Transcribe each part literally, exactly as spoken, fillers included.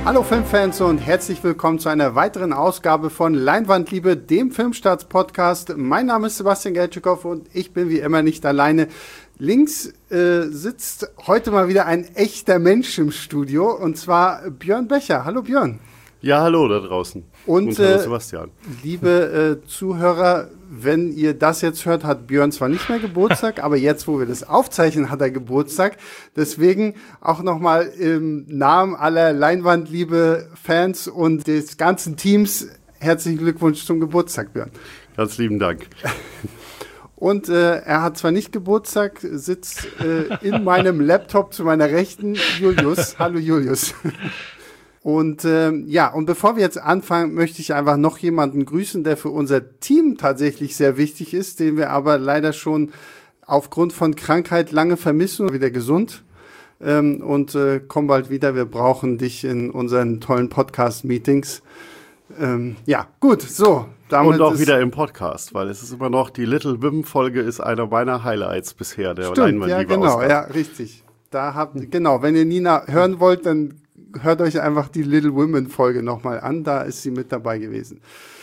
Hallo Filmfans und herzlich willkommen zu einer weiteren Ausgabe von Leinwandliebe, dem Filmstarts-Podcast. Mein Name ist Sebastian Geltschikow und ich bin wie immer nicht alleine. Links äh, sitzt heute mal wieder ein echter Mensch im Studio und zwar Björn Becher. Hallo Björn. Ja, hallo da draußen. Und, und hallo äh, Sebastian. Liebe äh, Zuhörer, wenn ihr das jetzt hört, hat Björn zwar nicht mehr Geburtstag, aber jetzt, wo wir das aufzeichnen, hat er Geburtstag. Deswegen auch nochmal im Namen aller Leinwandliebe-Fans und des ganzen Teams herzlichen Glückwunsch zum Geburtstag, Björn. Ganz lieben Dank. Und äh, er hat zwar nicht Geburtstag, sitzt äh, in meinem Laptop zu meiner Rechten Julius. Hallo Julius. Und ähm, ja, und bevor wir jetzt anfangen, möchte ich einfach noch jemanden grüßen, der für unser Team tatsächlich sehr wichtig ist, den wir aber leider schon aufgrund von Krankheit lange vermissen, wieder gesund ähm, und äh, komm bald wieder. Wir brauchen dich in unseren tollen Podcast-Meetings. Ähm, ja, gut, so. Damit und auch ist wieder im Podcast, weil es ist immer noch, die Little Wim-Folge ist einer meiner Highlights bisher, der Stimmt, ja, genau, ja, richtig. Da habt, genau, wenn ihr Nina hören wollt, dann hört euch einfach die Little Women-Folge nochmal an, da ist sie mit dabei gewesen.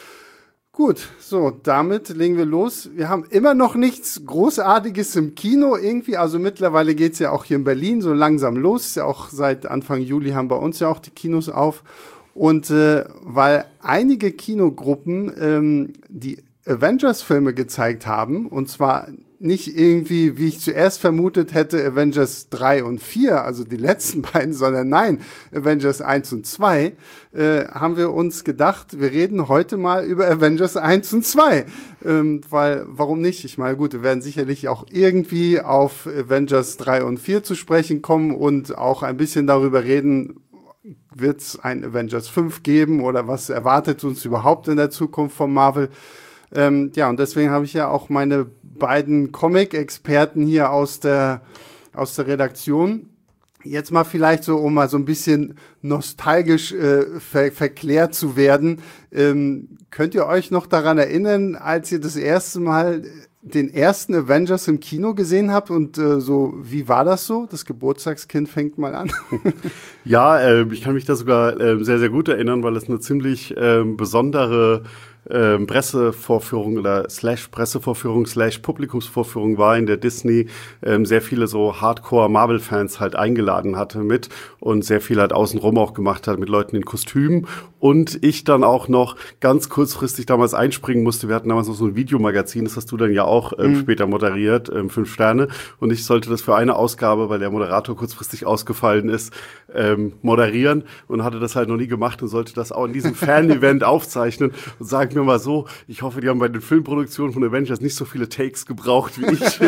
Gut, so, damit legen wir los. Wir haben immer noch nichts Großartiges im Kino irgendwie, also mittlerweile geht's ja auch hier in Berlin so langsam los, ja auch seit Anfang Juli haben bei uns ja auch die Kinos auf. Und äh, weil einige Kinogruppen ähm, die Avengers-Filme gezeigt haben, und zwar nicht irgendwie, wie ich zuerst vermutet hätte, Avengers drei und vier, also die letzten beiden, sondern nein, Avengers eins und zwei, äh, haben wir uns gedacht, wir reden heute mal über Avengers eins und zwei. Ähm, weil, warum nicht? Ich meine, gut, wir werden sicherlich auch irgendwie auf Avengers drei und vier zu sprechen kommen und auch ein bisschen darüber reden, wird es ein Avengers fünf geben oder was erwartet uns überhaupt in der Zukunft von Marvel? Ähm, ja, und deswegen habe ich ja auch meine beiden Comic-Experten hier aus der, aus der Redaktion. Jetzt mal vielleicht so, um mal so ein bisschen nostalgisch äh, ver- verklärt zu werden. Ähm, könnt ihr euch noch daran erinnern, als ihr das erste Mal den ersten Avengers im Kino gesehen habt und äh, so, wie war das so? Das Geburtstagskind fängt mal an. Ja, äh, ich kann mich da sogar äh, sehr, sehr gut erinnern, weil es eine ziemlich äh, besondere ähm, Pressevorführung oder slash Pressevorführung slash Publikumsvorführung war, in der Disney ähm, sehr viele so Hardcore-Marvel-Fans halt eingeladen hatte mit und sehr viel halt außenrum auch gemacht hat mit Leuten in Kostümen und ich dann auch noch ganz kurzfristig damals einspringen musste. Wir hatten damals noch so ein Videomagazin, das hast du dann ja auch ähm, mhm. später moderiert, ähm, fünf Sterne, und ich sollte das für eine Ausgabe, weil der Moderator kurzfristig ausgefallen ist, ähm, moderieren und hatte das halt noch nie gemacht und sollte das auch in diesem Fan-Event aufzeichnen und sagen mir mal so, ich hoffe, die haben bei den Filmproduktionen von Avengers nicht so viele Takes gebraucht wie ich,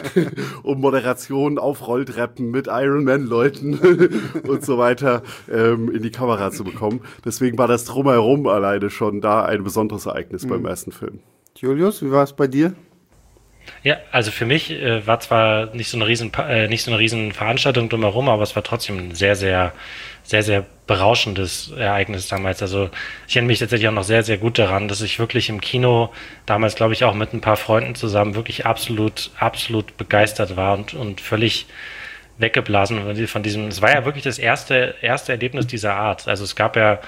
um Moderationen auf Rolltreppen mit Iron-Man-Leuten und so weiter ähm, in die Kamera zu bekommen. Deswegen war das drumherum alleine schon da ein besonderes Ereignis mhm. beim ersten Film. Julius, wie war es bei dir? Ja, also für mich äh, war zwar nicht so eine riesen äh, nicht so eine riesen Veranstaltung drumherum, aber es war trotzdem ein sehr, sehr, sehr, sehr berauschendes Ereignis damals. Also ich erinnere mich tatsächlich auch noch sehr, sehr gut daran, dass ich wirklich im Kino damals, glaube ich, auch mit ein paar Freunden zusammen wirklich absolut, absolut begeistert war und, und völlig weggeblasen von diesem, es war ja wirklich das erste, erste Erlebnis dieser Art. Also es gab ja,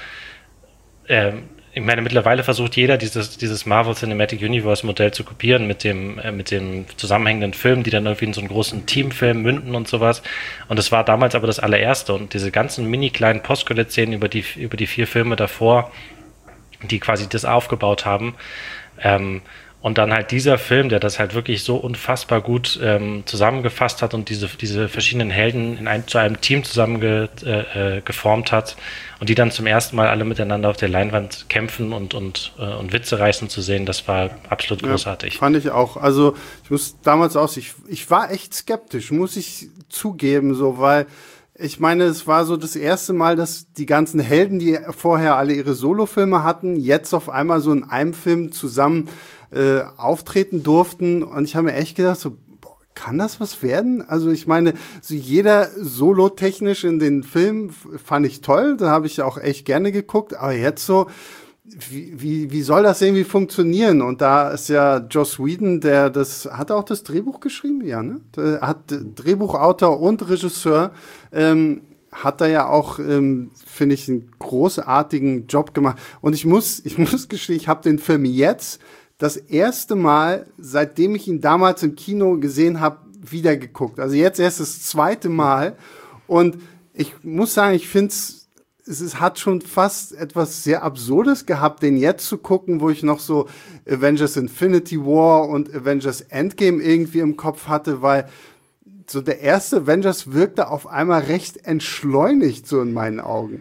ähm, ich meine, mittlerweile versucht jeder, dieses, dieses Marvel Cinematic Universe Modell zu kopieren mit dem, äh, mit dem zusammenhängenden Film, die dann irgendwie in so einen großen Teamfilm münden und sowas. Und es war damals aber das allererste. Und diese ganzen mini kleinen Post-Credit-Szenen über die, über die vier Filme davor, die quasi das aufgebaut haben, ähm, und dann halt dieser Film, der das halt wirklich so unfassbar gut ähm, zusammengefasst hat und diese, diese verschiedenen Helden in ein, zu einem Team zusammengeformt äh, geformt hat und die dann zum ersten Mal alle miteinander auf der Leinwand kämpfen und, und, äh, und Witze reißen zu sehen, das war absolut großartig. Ja, fand ich auch. Also ich muss damals auch, ich, ich war echt skeptisch, muss ich zugeben, so, weil ich meine, es war so das erste Mal, dass die ganzen Helden, die vorher alle ihre Solofilme hatten, jetzt auf einmal so in einem Film zusammen äh, auftreten durften. Und ich habe mir echt gedacht, so, boah, kann das was werden? Also ich meine, so jeder Solo-technisch in den Filmen fand ich toll. Da habe ich auch echt gerne geguckt. Aber jetzt so, wie, wie, wie soll das irgendwie funktionieren? Und da ist ja Joss Whedon, der das, hat er auch das Drehbuch geschrieben? Ja, ne? Der hat Drehbuchautor und Regisseur, ähm, hat er ja auch, ähm, finde ich, einen großartigen Job gemacht. Und ich muss, ich muss gestehen, ich habe den Film jetzt das erste Mal, seitdem ich ihn damals im Kino gesehen habe, wieder geguckt. Also jetzt erst das zweite Mal. Und ich muss sagen, ich finde es, es hat schon fast etwas sehr Absurdes gehabt, den jetzt zu gucken, wo ich noch so Avengers Infinity War und Avengers Endgame irgendwie im Kopf hatte, weil so der erste Avengers wirkte auf einmal recht entschleunigt, so in meinen Augen.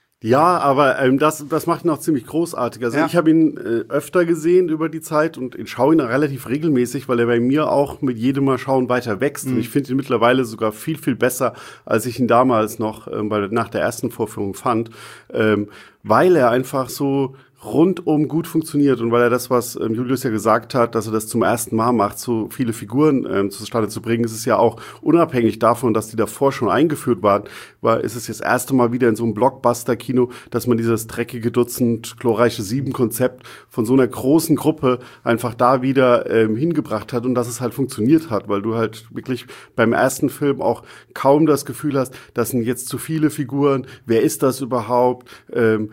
Ja, aber ähm, das, das macht ihn auch ziemlich großartig. Also ja. ich habe ihn äh, öfter gesehen über die Zeit und ich schaue ihn relativ regelmäßig, weil er bei mir auch mit jedem Mal schauen weiter wächst. Mhm. Und ich finde ihn mittlerweile sogar viel, viel besser, als ich ihn damals noch ähm, bei, nach der ersten Vorführung fand, ähm, weil er einfach so rundum gut funktioniert und weil er das, was ähm, Julius ja gesagt hat, dass er das zum ersten Mal macht, so viele Figuren ähm, zustande zu bringen, ist es ja auch unabhängig davon, dass die davor schon eingeführt waren, weil ist es das erste Mal wieder in so einem Blockbuster-Kino, dass man dieses dreckige Dutzend, glorreiche Sieben-Konzept von so einer großen Gruppe einfach da wieder ähm, hingebracht hat und dass es halt funktioniert hat, weil du halt wirklich beim ersten Film auch kaum das Gefühl hast, das sind jetzt zu viele Figuren, wer ist das überhaupt, ähm,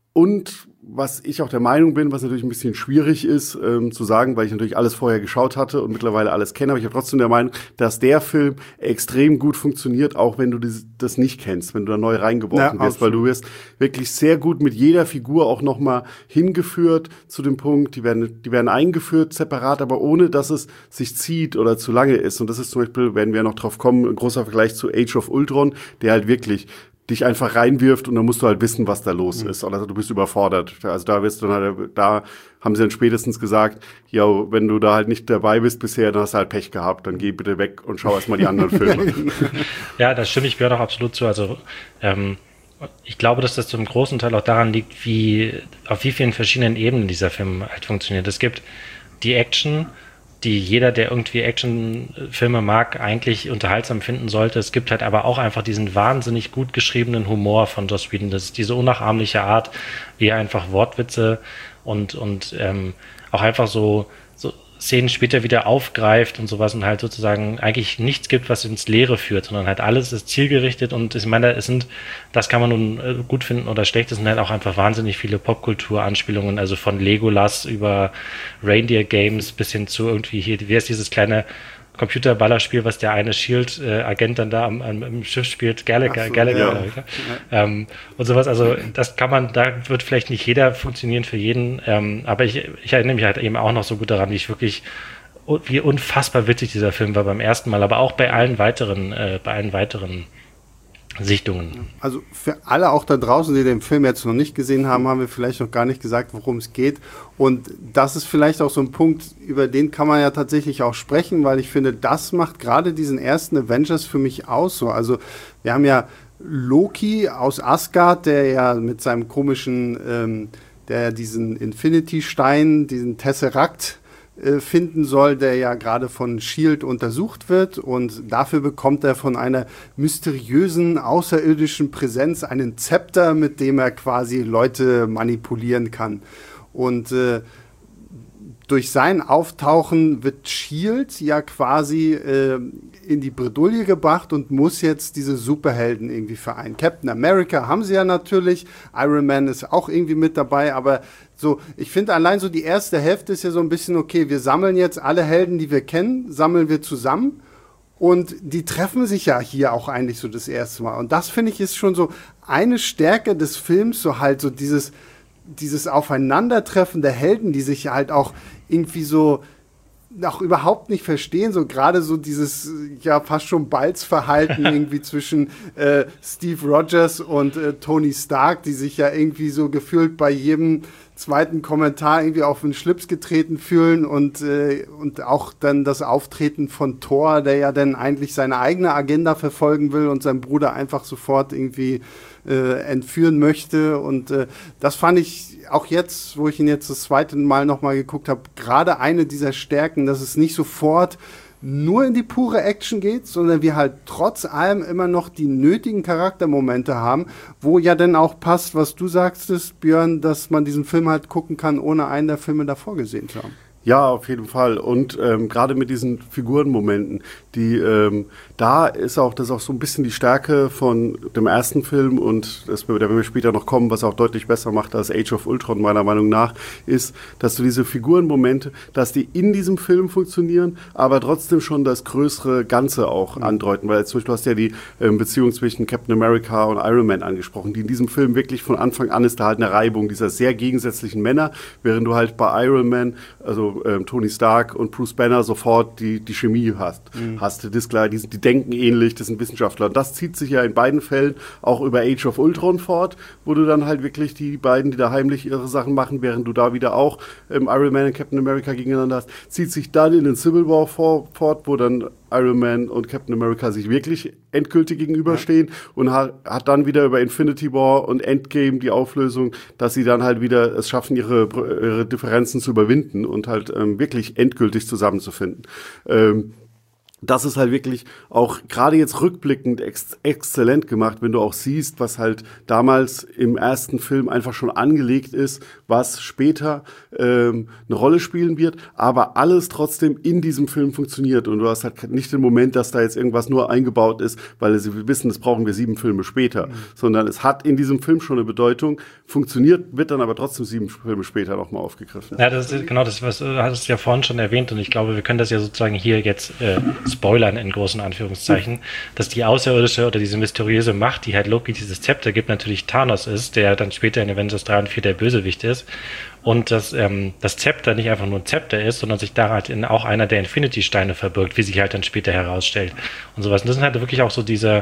und was ich auch der Meinung bin, was natürlich ein bisschen schwierig ist, ähm, zu sagen, weil ich natürlich alles vorher geschaut hatte und mittlerweile alles kenne, aber ich bin trotzdem der Meinung, dass der Film extrem gut funktioniert, auch wenn du das, das nicht kennst, wenn du da neu reingeworfen ja, wirst, weil du wirst wirklich sehr gut mit jeder Figur auch nochmal hingeführt zu dem Punkt, die werden, die werden eingeführt separat, aber ohne, dass es sich zieht oder zu lange ist. Und das ist zum Beispiel, werden wir noch drauf kommen, ein großer Vergleich zu Age of Ultron, der halt wirklich dich einfach reinwirft und dann musst du halt wissen, was da los mhm. ist. Oder du bist überfordert. Also da wirst du dann halt, da haben sie dann spätestens gesagt, ja, wenn du da halt nicht dabei bist bisher, dann hast du halt Pech gehabt. Dann geh bitte weg und schau erst mal die anderen Filme. Ja, da stimme ich Björn auch absolut zu. Also ähm, ich glaube, dass das zum großen Teil auch daran liegt, wie auf wie vielen verschiedenen Ebenen dieser Film halt funktioniert. Es gibt die Action, die jeder, der irgendwie Actionfilme mag, eigentlich unterhaltsam finden sollte. Es gibt halt aber auch einfach diesen wahnsinnig gut geschriebenen Humor von Joss Whedon. Das ist diese unnachahmliche Art, wie er einfach Wortwitze und, und ähm, auch einfach so, so Szenen später wieder aufgreift und sowas und halt sozusagen eigentlich nichts gibt, was ins Leere führt, sondern halt alles ist zielgerichtet und ich meine, es sind, das kann man nun gut finden oder schlecht, es sind halt auch einfach wahnsinnig viele Popkultur-Anspielungen, also von Legolas über Reindeer Games bis hin zu irgendwie hier, wie ist dieses kleine Computerballerspiel, was der eine Shield-Agent dann da am, am, am Schiff spielt, Gallagher, so, Gallagher ja. Ja. Ähm, und sowas, also das kann man, da wird vielleicht nicht jeder funktionieren für jeden, ähm, aber ich, ich erinnere mich halt eben auch noch so gut daran, wie ich wirklich, wie unfassbar witzig dieser Film war beim ersten Mal, aber auch bei allen weiteren, äh, bei allen weiteren Sichtungen. Also für alle auch da draußen, die den Film jetzt noch nicht gesehen haben, haben wir vielleicht noch gar nicht gesagt, worum es geht. Und das ist vielleicht auch so ein Punkt, über den kann man ja tatsächlich auch sprechen, weil ich finde, das macht gerade diesen ersten Avengers für mich aus. So. Also wir haben ja Loki aus Asgard, der ja mit seinem komischen, ähm, der diesen Infinity-Stein, diesen Tesseract finden soll, der ja gerade von Shield untersucht wird und dafür bekommt er von einer mysteriösen außerirdischen Präsenz einen Zepter, mit dem er quasi Leute manipulieren kann. Und äh, durch sein Auftauchen wird Shield ja quasi äh, in die Bredouille gebracht und muss jetzt diese Superhelden irgendwie vereinen. Captain America haben sie ja natürlich, Iron Man ist auch irgendwie mit dabei, aber so, ich finde allein so die erste Hälfte ist ja so ein bisschen, okay, wir sammeln jetzt alle Helden, die wir kennen, sammeln wir zusammen und die treffen sich ja hier auch eigentlich so das erste Mal. Und das finde ich ist schon so eine Stärke des Films, so halt so dieses, dieses Aufeinandertreffen der Helden, die sich halt auch irgendwie so auch überhaupt nicht verstehen, so gerade so dieses ja fast schon Balzverhalten irgendwie zwischen äh, Steve Rogers und äh, Tony Stark, die sich ja irgendwie so gefühlt bei jedem zweiten Kommentar irgendwie auf den Schlips getreten fühlen und äh, und auch dann das Auftreten von Thor, der ja dann eigentlich seine eigene Agenda verfolgen will und seinen Bruder einfach sofort irgendwie äh, entführen möchte und äh, das fand ich auch jetzt, wo ich ihn jetzt das zweite Mal nochmal geguckt habe, gerade eine dieser Stärken, dass es nicht sofort nur in die pure Action geht, sondern wir halt trotz allem immer noch die nötigen Charaktermomente haben, wo ja dann auch passt, was du sagtest, Björn, dass man diesen Film halt gucken kann, ohne einen der Filme davor gesehen zu haben. Ja, auf jeden Fall. Und ähm, gerade mit diesen Figurenmomenten, die ähm, da ist auch das ist auch so ein bisschen die Stärke von dem ersten Film und das, da werden wir später noch kommen, was auch deutlich besser macht als Age of Ultron meiner Meinung nach, ist, dass du diese Figurenmomente, dass die in diesem Film funktionieren, aber trotzdem schon das größere Ganze auch mhm. andeuten. Weil zum Beispiel du hast ja die ähm, Beziehung zwischen Captain America und Iron Man angesprochen, die in diesem Film wirklich von Anfang an ist da halt eine Reibung dieser sehr gegensätzlichen Männer, während du halt bei Iron Man, also ähm, Tony Stark und Bruce Banner sofort die, die Chemie hast. Mhm. hast das klar, die, die denken ähnlich, das sind Wissenschaftler. Und das zieht sich ja in beiden Fällen auch über Age of Ultron fort, wo du dann halt wirklich die beiden, die da heimlich ihre Sachen machen, während du da wieder auch ähm, Iron Man und Captain America gegeneinander hast, zieht sich dann in den Civil War vor, fort, wo dann Iron Man und Captain America sich wirklich endgültig gegenüberstehen ja. und hat, hat dann wieder über Infinity War und Endgame die Auflösung, dass sie dann halt wieder es schaffen, ihre, ihre Differenzen zu überwinden und halt ähm, wirklich endgültig zusammenzufinden. Ähm, Das ist halt wirklich auch gerade jetzt rückblickend ex- exzellent gemacht, wenn du auch siehst, was halt damals im ersten Film einfach schon angelegt ist, was später ähm, eine Rolle spielen wird, aber alles trotzdem in diesem Film funktioniert und du hast halt nicht den Moment, dass da jetzt irgendwas nur eingebaut ist, weil sie wissen, das brauchen wir sieben Filme später, mhm. sondern es hat in diesem Film schon eine Bedeutung, funktioniert, wird dann aber trotzdem sieben Filme später nochmal aufgegriffen. Ja, das ist, genau, das was, du hast es ja vorhin schon erwähnt und ich glaube, wir können das ja sozusagen hier jetzt äh, spoilern in großen Anführungszeichen, mhm. dass die außerirdische oder diese mysteriöse Macht, die halt Loki dieses Zepter gibt, natürlich Thanos ist, der dann später in Avengers drei und vier der Bösewicht ist und dass ähm, das Zepter nicht einfach nur ein Zepter ist, sondern sich da halt in auch einer der Infinity-Steine verbirgt, wie sich halt dann später herausstellt und sowas. Und das sind halt wirklich auch so diese,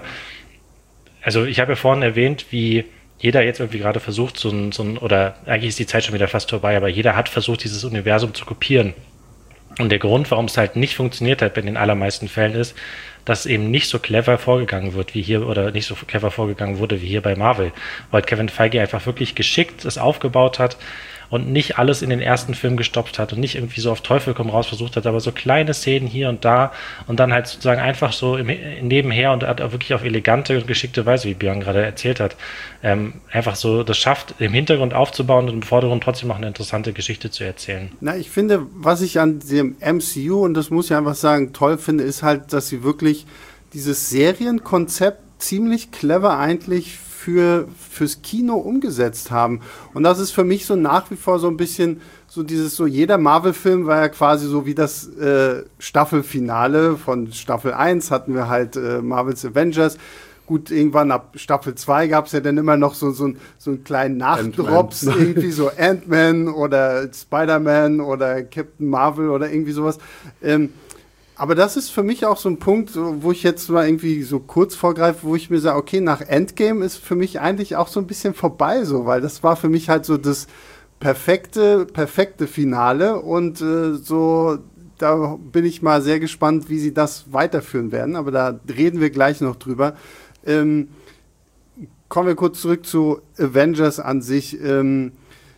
also ich habe ja vorhin erwähnt, wie jeder jetzt irgendwie gerade versucht, so ein, so ein, oder eigentlich ist die Zeit schon wieder fast vorbei, aber jeder hat versucht, dieses Universum zu kopieren. Und der Grund, warum es halt nicht funktioniert hat in den allermeisten Fällen ist, dass eben nicht so clever vorgegangen wird wie hier oder nicht so clever vorgegangen wurde wie hier bei Marvel. Weil Kevin Feige einfach wirklich geschickt es aufgebaut hat und nicht alles in den ersten Film gestopft hat und nicht irgendwie so auf Teufel komm raus versucht hat, aber so kleine Szenen hier und da und dann halt sozusagen einfach so im, nebenher und auch wirklich auf elegante und geschickte Weise, wie Björn gerade erzählt hat, ähm, einfach so das schafft, im Hintergrund aufzubauen und im Vordergrund trotzdem noch eine interessante Geschichte zu erzählen. Na, ich finde, was ich an dem M C U, und das muss ich einfach sagen, toll finde, ist halt, dass sie wirklich dieses Serienkonzept ziemlich clever eigentlich für fürs Kino umgesetzt haben. Und das ist für mich so nach wie vor so ein bisschen so dieses, so jeder Marvel-Film war ja quasi so wie das äh, Staffelfinale von Staffel eins hatten wir halt äh, Marvel's Avengers. Gut, irgendwann ab Staffel zwei gab es ja dann immer noch so, so, so einen kleinen Nachdrops, irgendwie so Ant-Man oder Spider-Man oder Captain Marvel oder irgendwie sowas. Ähm, Aber das ist für mich auch so ein Punkt, wo ich jetzt mal irgendwie so kurz vorgreife, wo ich mir sage, okay, nach Endgame ist für mich eigentlich auch so ein bisschen vorbei, so, weil das war für mich halt so das perfekte, perfekte Finale und äh, so, da bin ich mal sehr gespannt, wie sie das weiterführen werden, aber da reden wir gleich noch drüber. Ähm, kommen wir kurz zurück zu Avengers an sich. Ähm,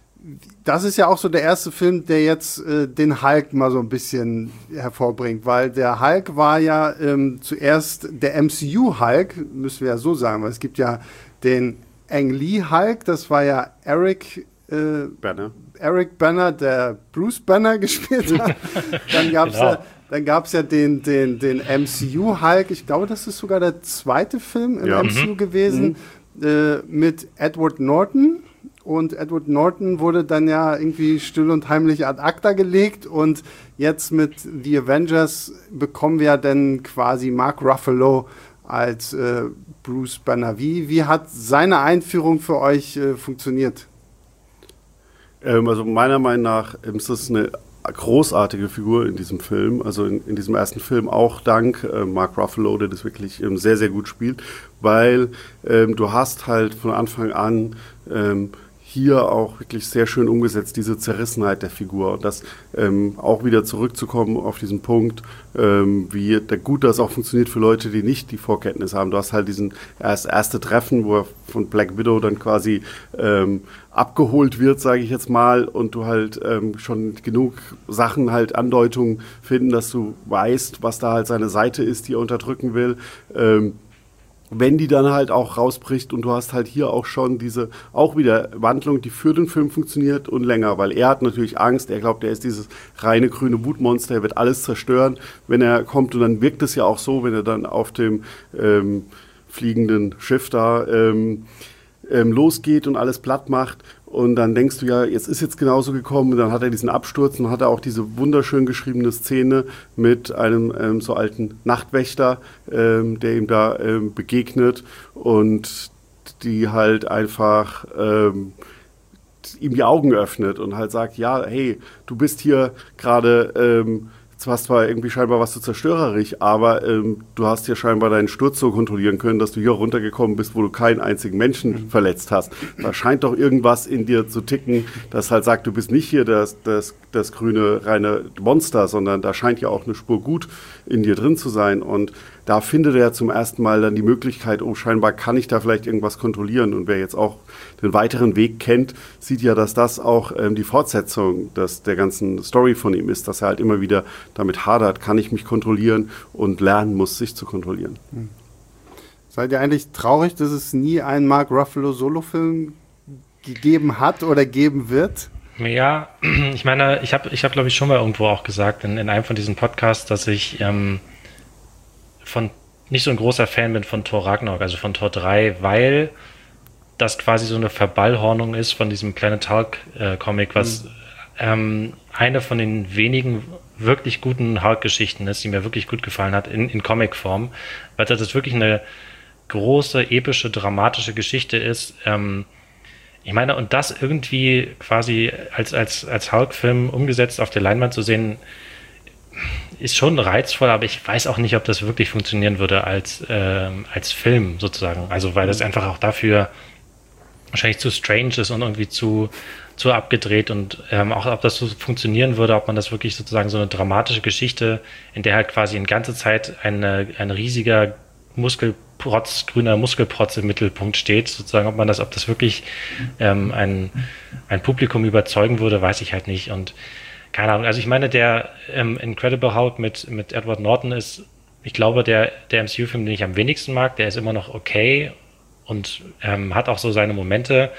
Das ist ja auch so der erste Film, der jetzt äh, den Hulk mal so ein bisschen hervorbringt, weil der Hulk war ja ähm, zuerst der M C U-Hulk, müssen wir ja so sagen, weil es gibt ja den Ang Lee-Hulk, das war ja Eric äh, Banner. Eric Banner, der Bruce Banner gespielt hat. Dann gab es genau. ja, dann gab's ja den, den, den M C U-Hulk, ich glaube, das ist sogar der zweite Film im ja. M C U mhm. gewesen, mhm. äh, mit Edward Norton. Und Edward Norton wurde dann ja irgendwie still und heimlich ad acta gelegt. Und jetzt mit The Avengers bekommen wir dann quasi Mark Ruffalo als äh, Bruce Banner. Wie, wie hat seine Einführung für euch äh, funktioniert? Ähm, also meiner Meinung nach ist das eine großartige Figur in diesem Film, also in, in diesem ersten Film auch dank äh, Mark Ruffalo, der das wirklich ähm, sehr, sehr gut spielt, weil ähm, du hast halt von Anfang an ähm, hier auch wirklich sehr schön umgesetzt, diese Zerrissenheit der Figur. Und das ähm, auch wieder zurückzukommen auf diesen Punkt, ähm, wie der gut das auch funktioniert für Leute, die nicht die Vorkenntnis haben. Du hast halt diesen erst, erste Treffen, wo er von Black Widow dann quasi ähm, abgeholt wird, sage ich jetzt mal, und du halt ähm, schon genug Sachen, halt Andeutungen finden, dass du weißt, was da halt seine Seite ist, die er unterdrücken will. Ähm, wenn die dann halt auch rausbricht und du hast halt hier auch schon diese, auch wieder Wandlung, die für den Film funktioniert und länger, weil er hat natürlich Angst, er glaubt, er ist dieses reine grüne Wutmonster, er wird alles zerstören, wenn er kommt und dann wirkt es ja auch so, wenn er dann auf dem ähm, fliegenden Schiff da ähm, ähm, losgeht und alles platt macht. Und dann denkst du ja, jetzt ist jetzt genauso gekommen. Und dann hat er diesen Absturz und hat er auch diese wunderschön geschriebene Szene mit einem ähm, so alten Nachtwächter, ähm, der ihm da ähm, begegnet und die halt einfach ähm, ihm die Augen öffnet und halt sagt, ja, hey, du bist hier gerade, ähm, du hast zwar irgendwie scheinbar was zu zerstörerisch, aber ähm, du hast hier scheinbar deinen Sturz so kontrollieren können, dass du hier runtergekommen bist, wo du keinen einzigen Menschen mhm. verletzt hast. Da scheint doch irgendwas in dir zu ticken, das halt sagt, du bist nicht hier das, das, das grüne, reine Monster, sondern da scheint ja auch eine Spur gut in dir drin zu sein. Und da findet er zum ersten Mal dann die Möglichkeit, oh, scheinbar kann ich da vielleicht irgendwas kontrollieren. Und wer jetzt auch den weiteren Weg kennt, sieht ja, dass das auch ähm, die Fortsetzung des, der ganzen Story von ihm ist, dass er halt immer wieder damit hadert, kann ich mich kontrollieren und lernen muss, sich zu kontrollieren. Hm. Seid ihr eigentlich traurig, dass es nie einen Mark Ruffalo Solofilm gegeben hat oder geben wird? Ja, ich meine, ich habe, ich hab, glaube ich, schon mal irgendwo auch gesagt, in, in einem von diesen Podcasts, dass ich ähm, von nicht so ein großer Fan bin von Thor Ragnarok, also von Thor drei, weil das quasi so eine Verballhornung ist von diesem Planet Hulk-Comic, äh, was mhm. ähm, eine von den wenigen wirklich guten Hulk-Geschichten ist, die mir wirklich gut gefallen hat in, in Comic-Form, weil das wirklich eine große, epische, dramatische Geschichte ist. Ähm, ich meine, und das irgendwie quasi als, als, als Hulk-Film umgesetzt auf der Leinwand zu sehen, ist schon reizvoll, aber ich weiß auch nicht, ob das wirklich funktionieren würde als, ähm, als Film sozusagen. Also weil das einfach auch dafür wahrscheinlich zu strange ist und irgendwie zu, zu abgedreht und ähm, auch ob das so funktionieren würde, ob man das wirklich sozusagen so eine dramatische Geschichte, in der halt quasi in ganze Zeit eine, ein riesiger Muskelprotz, grüner Muskelprotz im Mittelpunkt steht, sozusagen, ob man das, ob das wirklich ähm, ein, ein Publikum überzeugen würde, weiß ich halt nicht. Und keine Ahnung, also ich meine, der ähm, Incredible Hulk mit, mit Edward Norton ist, ich glaube, der, der M C U-Film, den ich am wenigsten mag, der ist immer noch okay und ähm, hat auch so seine Momente.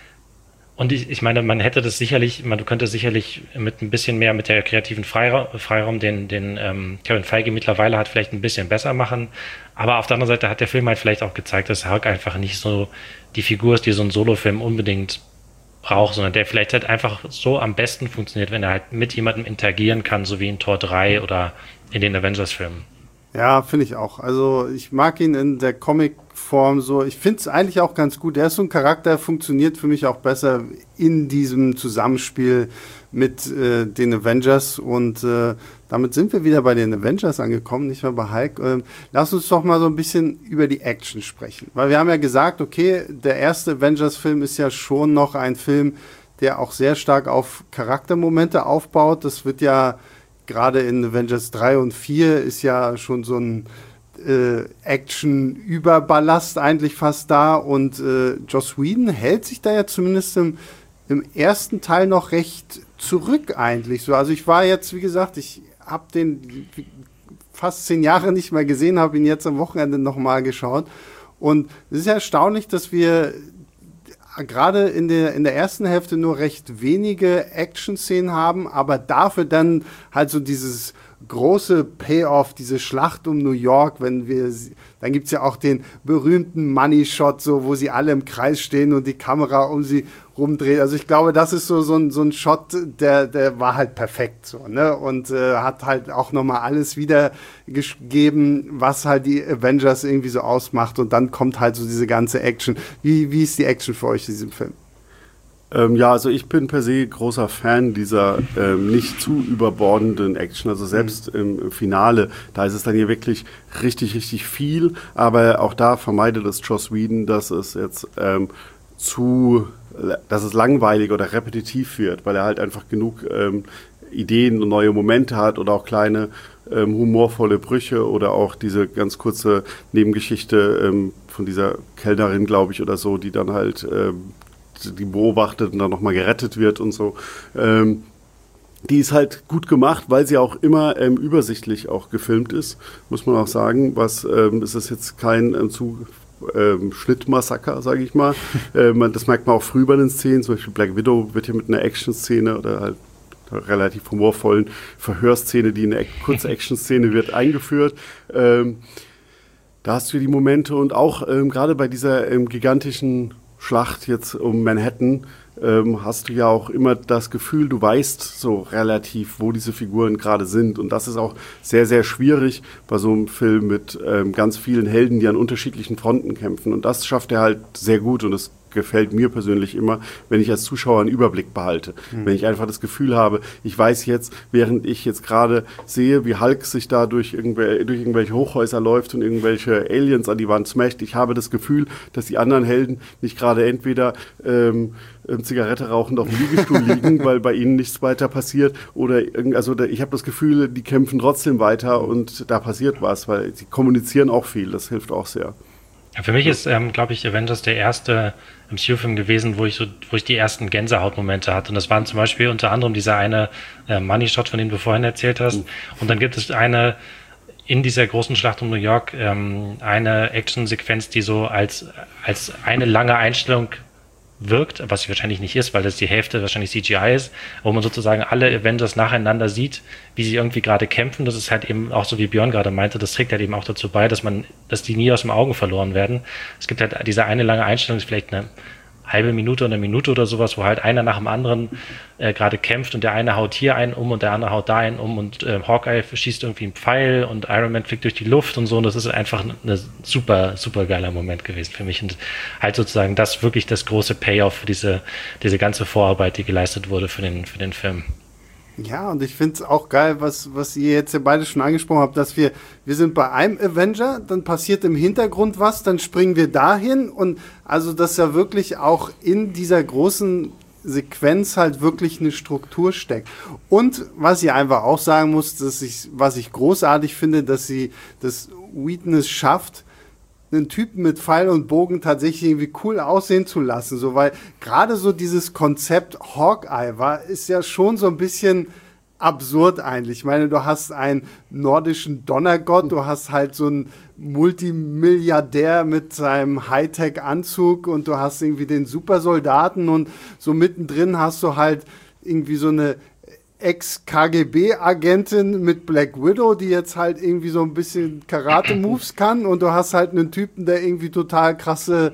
Und ich, ich meine, man hätte das sicherlich, man könnte sicherlich mit ein bisschen mehr, mit der kreativen Freiraum, Freiraum den, den ähm, Kevin Feige mittlerweile hat, vielleicht ein bisschen besser machen. Aber auf der anderen Seite hat der Film halt vielleicht auch gezeigt, dass Hulk einfach nicht so die Figur ist, die so ein Solo-Film unbedingt braucht, sondern der vielleicht halt einfach so am besten funktioniert, wenn er halt mit jemandem interagieren kann, so wie in Thor drei oder in den Avengers-Filmen. Ja, finde ich auch. Also ich mag ihn in der Comic-Form so. Ich finde es eigentlich auch ganz gut. Er ist so ein Charakter, der funktioniert für mich auch besser in diesem Zusammenspiel mit äh, den Avengers. Und äh, damit sind wir wieder bei den Avengers angekommen, nicht mehr bei Hulk. Ähm, lass uns doch mal so ein bisschen über die Action sprechen. Weil wir haben ja gesagt, okay, der erste Avengers-Film ist ja schon noch ein Film, der auch sehr stark auf Charaktermomente aufbaut. Das wird ja gerade in Avengers drei und vier ist ja schon so ein äh, Action-Überballast eigentlich fast da. Und äh, Joss Whedon hält sich da ja zumindest im, im ersten Teil noch recht zurück eigentlich. So, also ich war jetzt, wie gesagt, ich habe den fast zehn Jahre nicht mehr gesehen, habe ihn jetzt am Wochenende nochmal geschaut. Und es ist ja erstaunlich, dass wir gerade in der, in der ersten Hälfte nur recht wenige Action-Szenen haben, aber dafür dann halt so dieses große Payoff, diese Schlacht um New York, wenn wir, dann gibt's ja auch den berühmten Money-Shot, so, wo sie alle im Kreis stehen und die Kamera um sie rumdreht. Also ich glaube, das ist so, so ein, so ein Shot, der, der war halt perfekt, so, ne, und äh, hat halt auch nochmal alles wiedergegeben, was halt die Avengers irgendwie so ausmacht, und dann kommt halt so diese ganze Action. Wie, wie ist die Action für euch in diesem Film? Ähm, ja, also ich bin per se großer Fan dieser ähm, nicht zu überbordenden Action, also selbst mhm. im Finale, da ist es dann hier wirklich richtig, richtig viel, aber auch da vermeidet es Joss Whedon, dass es jetzt ähm, zu, dass es langweilig oder repetitiv wird, weil er halt einfach genug ähm, Ideen und neue Momente hat oder auch kleine ähm, humorvolle Brüche oder auch diese ganz kurze Nebengeschichte ähm, von dieser Kellnerin, glaube ich, oder so, die dann halt ähm, die beobachtet und dann nochmal gerettet wird und so. Ähm, die ist halt gut gemacht, weil sie auch immer ähm, übersichtlich auch gefilmt ist, muss man auch sagen. Was, ähm, es ist jetzt kein ähm, zu ähm, Schnittmassaker, sage ich mal. äh, man, das merkt man auch früh bei den Szenen, zum Beispiel Black Widow wird hier mit einer Action-Szene oder halt relativ humorvollen Verhörszene, die in eine kurze Action-Szene wird, eingeführt. Ähm, da hast du die Momente und auch ähm, gerade bei dieser ähm, gigantischen Schlacht jetzt um Manhattan ähm, hast du ja auch immer das Gefühl, du weißt so relativ, wo diese Figuren gerade sind. Und das ist auch sehr, sehr schwierig bei so einem Film mit ähm, ganz vielen Helden, die an unterschiedlichen Fronten kämpfen. Und das schafft er halt sehr gut und das gefällt mir persönlich immer, wenn ich als Zuschauer einen Überblick behalte. Mhm. Wenn ich einfach das Gefühl habe, ich weiß jetzt, während ich jetzt gerade sehe, wie Hulk sich da durch, irgendwel- durch irgendwelche Hochhäuser läuft und irgendwelche Aliens an die Wand smasht, ich habe das Gefühl, dass die anderen Helden nicht gerade entweder ähm, Zigarette rauchend auf dem Liegestuhl liegen, weil bei ihnen nichts weiter passiert oder irgend, also da, ich habe das Gefühl, die kämpfen trotzdem weiter und da passiert was, weil sie kommunizieren auch viel, das hilft auch sehr. Ja, für mich ist, ähm, glaube ich, Avengers der erste M C U-Film gewesen, wo ich so, wo ich die ersten Gänsehautmomente hatte. Und das waren zum Beispiel unter anderem dieser eine äh, Money-Shot, von dem du vorhin erzählt hast. Mhm. Und dann gibt es eine in dieser großen Schlacht um New York ähm, eine Action-Sequenz, die so als als eine lange Einstellung wirkt, was sie wahrscheinlich nicht ist, weil das die Hälfte wahrscheinlich C G I ist, wo man sozusagen alle Avengers nacheinander sieht, wie sie irgendwie gerade kämpfen. Das ist halt eben auch so, wie Björn gerade meinte, das trägt halt eben auch dazu bei, dass man, dass die nie aus dem Augen verloren werden. Es gibt halt diese eine lange Einstellung, ist vielleicht eine halbe Minute oder eine Minute oder sowas, wo halt einer nach dem anderen äh, gerade kämpft und der eine haut hier einen um und der andere haut da einen um und äh, Hawkeye schießt irgendwie einen Pfeil und Iron Man fliegt durch die Luft und so und das ist einfach ein super, super geiler Moment gewesen für mich und halt sozusagen das wirklich das große Payoff für diese, diese ganze Vorarbeit, die geleistet wurde für den, für den Film. Ja, und ich finde es auch geil, was, was ihr jetzt ja beide schon angesprochen habt, dass wir, wir sind bei einem Avenger, dann passiert im Hintergrund was, dann springen wir dahin und also, dass ja wirklich auch in dieser großen Sequenz halt wirklich eine Struktur steckt. Und was ich einfach auch sagen muss, dass ich, was ich großartig finde, dass sie das Whedon es schafft, einen Typen mit Pfeil und Bogen tatsächlich irgendwie cool aussehen zu lassen, so, weil gerade so dieses Konzept Hawkeye war, ist ja schon so ein bisschen absurd eigentlich. Ich meine, du hast einen nordischen Donnergott, du hast halt so einen Multimilliardär mit seinem Hightech-Anzug und du hast irgendwie den Supersoldaten und so mittendrin hast du halt irgendwie so eine Ex-K G B-Agentin mit Black Widow, die jetzt halt irgendwie so ein bisschen Karate-Moves kann und du hast halt einen Typen, der irgendwie total krasse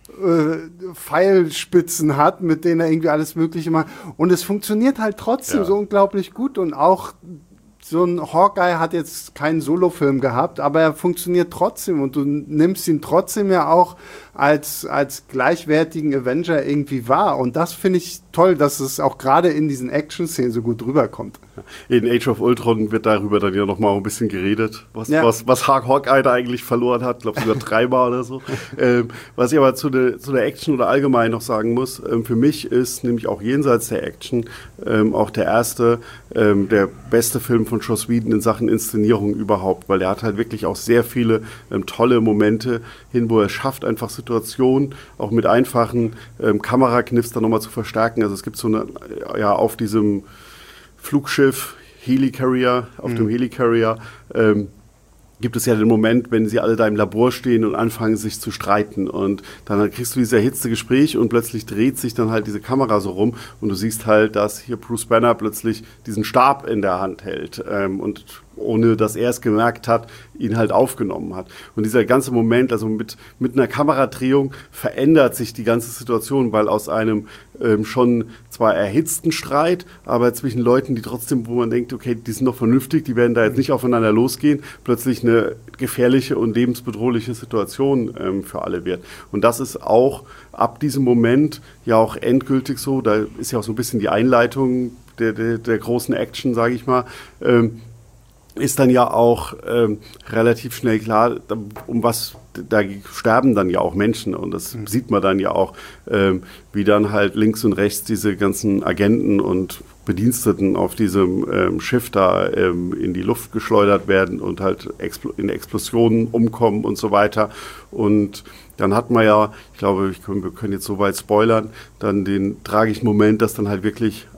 äh, Pfeilspitzen hat, mit denen er irgendwie alles Mögliche macht und es funktioniert halt trotzdem ja. so unglaublich gut und auch so ein Hawkeye hat jetzt keinen Solofilm gehabt, aber er funktioniert trotzdem und du nimmst ihn trotzdem ja auch als, als gleichwertigen Avenger irgendwie wahr. Und das finde ich toll, dass es auch gerade in diesen Action-Szenen so gut rüberkommt. In Age of Ultron wird darüber dann ja noch mal ein bisschen geredet, was, ja. was, was Hawkeye da eigentlich verloren hat, glaube sogar dreimal oder so. ähm, was ich aber zu der, zu der Action oder allgemein noch sagen muss, ähm, für mich ist nämlich auch jenseits der Action ähm, auch der erste, ähm, der beste Film von Joss Whedon in Sachen Inszenierung überhaupt, weil er hat halt wirklich auch sehr viele ähm, tolle Momente hin, wo er schafft, einfach Situationen auch mit einfachen ähm, Kamerakniffs dann nochmal zu verstärken. Also es gibt so eine, ja, auf diesem Flugschiff, Helicarrier, auf mhm. dem Helicarrier, ähm, gibt es ja den Moment, wenn sie alle da im Labor stehen und anfangen, sich zu streiten. Und dann kriegst du dieses erhitzte Gespräch und plötzlich dreht sich dann halt diese Kamera so rum und du siehst halt, dass hier Bruce Banner plötzlich diesen Stab in der Hand hält ähm, und ohne dass er es gemerkt hat, ihn halt aufgenommen hat. Und dieser ganze Moment, also mit, mit einer Kameradrehung verändert sich die ganze Situation, weil aus einem ähm, schon zwar erhitzten Streit, aber zwischen Leuten, die trotzdem, wo man denkt, okay, die sind noch vernünftig, die werden da jetzt nicht aufeinander losgehen, plötzlich eine gefährliche und lebensbedrohliche Situation ähm, für alle wird. Und das ist auch ab diesem Moment ja auch endgültig so, da ist ja auch so ein bisschen die Einleitung der, der, der großen Action, sage ich mal, ähm, ist dann ja auch ähm, relativ schnell klar, um was, da sterben dann ja auch Menschen und das mhm. sieht man dann ja auch, ähm, wie dann halt links und rechts diese ganzen Agenten und Bediensteten auf diesem ähm, Schiff da ähm, in die Luft geschleudert werden und halt expl- in Explosionen umkommen und so weiter. Und dann hat man ja, ich glaube, ich können, wir können jetzt so weit spoilern, dann den tragischen Moment, dass dann halt wirklich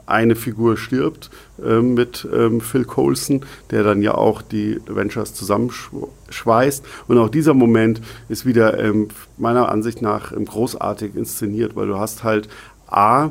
eine Figur stirbt äh, mit ähm, Phil Coulson, der dann ja auch die Avengers zusammenschweißt. Und auch dieser Moment ist wieder ähm, meiner Ansicht nach ähm, großartig inszeniert, weil du hast halt A,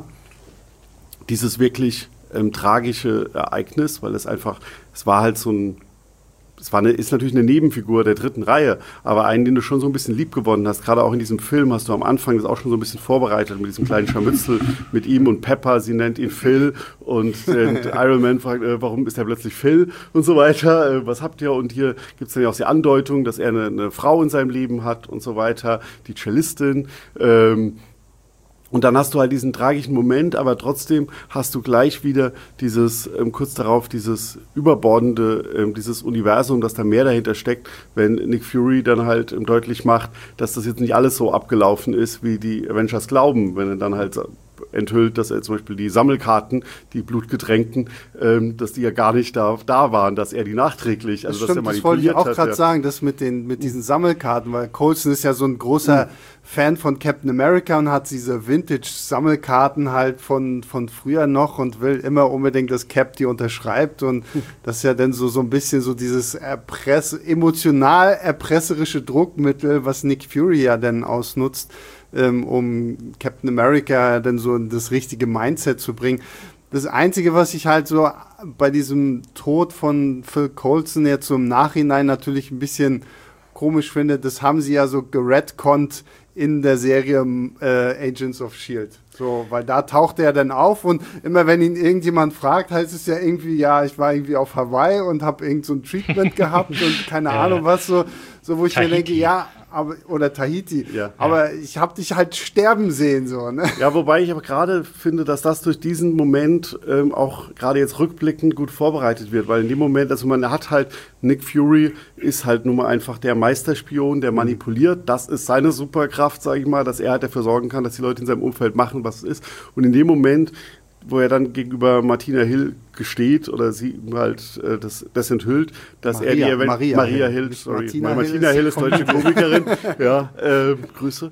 dieses wirklich ähm, tragische Ereignis, weil es einfach, es war halt so ein, es war eine, ist natürlich eine Nebenfigur der dritten Reihe, aber einen, den du schon so ein bisschen lieb gewonnen hast. Gerade auch in diesem Film hast du am Anfang das auch schon so ein bisschen vorbereitet mit diesem kleinen Scharmützel mit ihm und Pepper. Sie nennt ihn Phil und, und Iron Man fragt, äh, warum ist er plötzlich Phil und so weiter. Äh, was habt ihr? Und hier gibt es dann ja auch die Andeutung, dass er eine, eine Frau in seinem Leben hat und so weiter, die Cellistin. Ähm, Und dann hast du halt diesen tragischen Moment, aber trotzdem hast du gleich wieder dieses, ähm, kurz darauf, dieses überbordende, ähm, dieses Universum, dass da mehr dahinter steckt, wenn Nick Fury dann halt ähm, deutlich macht, dass das jetzt nicht alles so abgelaufen ist, wie die Avengers glauben, wenn er dann halt enthüllt, dass er zum Beispiel die Sammelkarten, die blutgetränkten, ähm, dass die ja gar nicht da, da waren, dass er die nachträglich, also das dass stimmt, er das wollte ich auch gerade ja. sagen, das mit den mit diesen Sammelkarten, weil Coulson ist ja so ein großer mhm. Fan von Captain America und hat diese Vintage-Sammelkarten halt von, von früher noch und will immer unbedingt, dass Cap die unterschreibt und mhm. das ist ja dann so, so ein bisschen so dieses Erpress, emotional erpresserische Druckmittel, was Nick Fury ja dann ausnutzt, ähm, um Captain America dann so in das richtige Mindset zu bringen. Das Einzige, was ich halt so bei diesem Tod von Phil Coulson jetzt so im Nachhinein natürlich ein bisschen komisch finde, das haben sie ja so geredconnt in der Serie äh, Agents of S H I E L D. So, weil da taucht er dann auf und immer wenn ihn irgendjemand fragt, heißt es ja irgendwie, ja, ich war irgendwie auf Hawaii und habe irgend so ein Treatment gehabt und keine ja. Ahnung was, so, so wo ich Tahiti. mir denke, ja, aber, oder Tahiti, ja. aber ja. ich habe dich halt sterben sehen, so, ne? Ja, wobei ich aber gerade finde, dass das durch diesen Moment ähm, auch gerade jetzt rückblickend gut vorbereitet wird, weil in dem Moment, also man hat halt, Nick Fury ist halt nun mal einfach der Meisterspion, der manipuliert, das ist seine Superkraft, sage ich mal, dass er halt dafür sorgen kann, dass die Leute in seinem Umfeld machen, was es ist. Und in dem Moment, wo er dann gegenüber Martina Hill gesteht oder sie halt äh, das, das enthüllt, dass Maria, er die Event Maria, Maria Hill, Hill, sorry, Martina, Martina Hill Hill ist deutsche Komikerin, ja, äh, Grüße.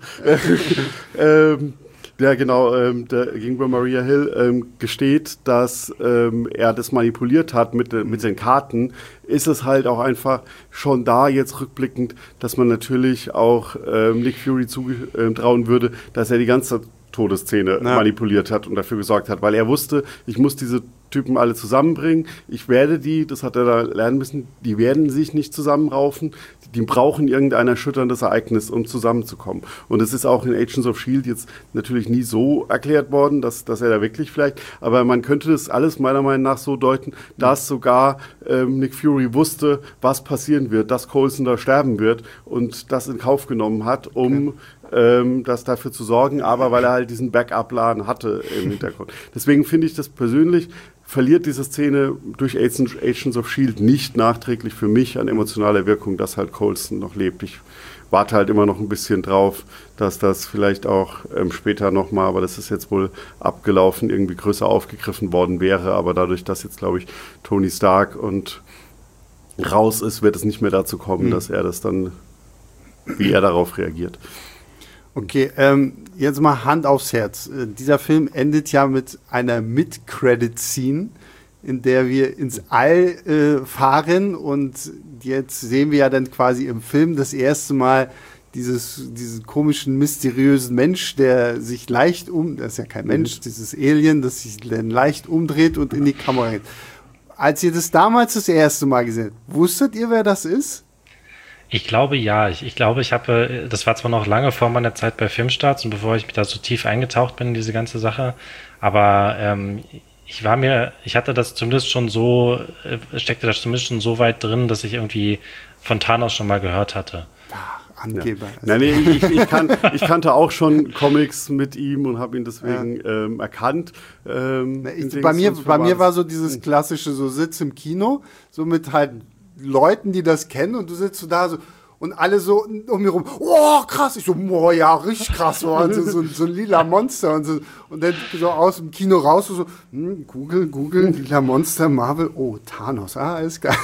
ähm, ja, genau, ähm, der, gegenüber Maria Hill ähm, gesteht, dass ähm, er das manipuliert hat mit, äh, mit seinen Karten, ist es halt auch einfach schon da jetzt rückblickend, dass man natürlich auch ähm, Nick Fury zutrauen äh, würde, dass er die ganze Todesszene ja. manipuliert hat und dafür gesorgt hat, weil er wusste, ich muss diese Typen alle zusammenbringen, ich werde die, das hat er da lernen müssen, die werden sich nicht zusammenraufen, die brauchen irgendein erschütterndes Ereignis, um zusammenzukommen. Und es ist auch in Agents of S H I E L D jetzt natürlich nie so erklärt worden, dass, dass er da wirklich vielleicht, aber man könnte das alles meiner Meinung nach so deuten, dass sogar ähm, Nick Fury wusste, was passieren wird, dass Coulson da sterben wird und das in Kauf genommen hat, um okay. ähm, das dafür zu sorgen, aber weil er halt diesen Backup-Plan hatte im Hintergrund. Deswegen finde ich das persönlich, verliert diese Szene durch Agents of S H I E L D nicht nachträglich für mich an emotionaler Wirkung, dass halt Coulson noch lebt. Ich warte halt immer noch ein bisschen drauf, dass das vielleicht auch ähm, später nochmal, aber das ist jetzt wohl abgelaufen, irgendwie größer aufgegriffen worden wäre. Aber dadurch, dass jetzt, glaube ich, Tony Stark und raus ist, wird es nicht mehr dazu kommen, mhm. dass er das dann, wie er darauf reagiert. Okay, ähm, jetzt mal Hand aufs Herz. Äh, dieser Film endet ja mit einer Mid-Credit-Scene, in der wir ins All äh, fahren und jetzt sehen wir ja dann quasi im Film das erste Mal dieses, diesen komischen, mysteriösen Mensch, der sich leicht um, das ist ja kein Mensch, mhm. dieses Alien, das sich dann leicht umdreht und in die Kamera geht. Als ihr das damals das erste Mal gesehen habt, wusstet ihr, wer das ist? Ich glaube ja. Ich, ich glaube, ich habe, das war zwar noch lange vor meiner Zeit bei Filmstarts und bevor ich mich da so tief eingetaucht bin in diese ganze Sache, aber ähm, ich war mir, ich hatte das zumindest schon so, äh, steckte das zumindest schon so weit drin, dass ich irgendwie von Thanos schon mal gehört hatte. Ach, Angeber. Ja. Nein, nee, ich, ich, kan, ich kannte auch schon Comics mit ihm und habe ihn deswegen ja. ähm, erkannt. Ähm, ich, bei mir, bei mir war so dieses klassische, so Sitz im Kino, so mit halt Leuten, die das kennen und du sitzt so da so und alle so um mir rum, oh krass, ich so, boah, ja, richtig krass, so, so, so, so ein lila Monster und so und dann so aus dem Kino raus so, hm, Google, Google, lila Monster, Marvel, oh, Thanos, ah, alles geil.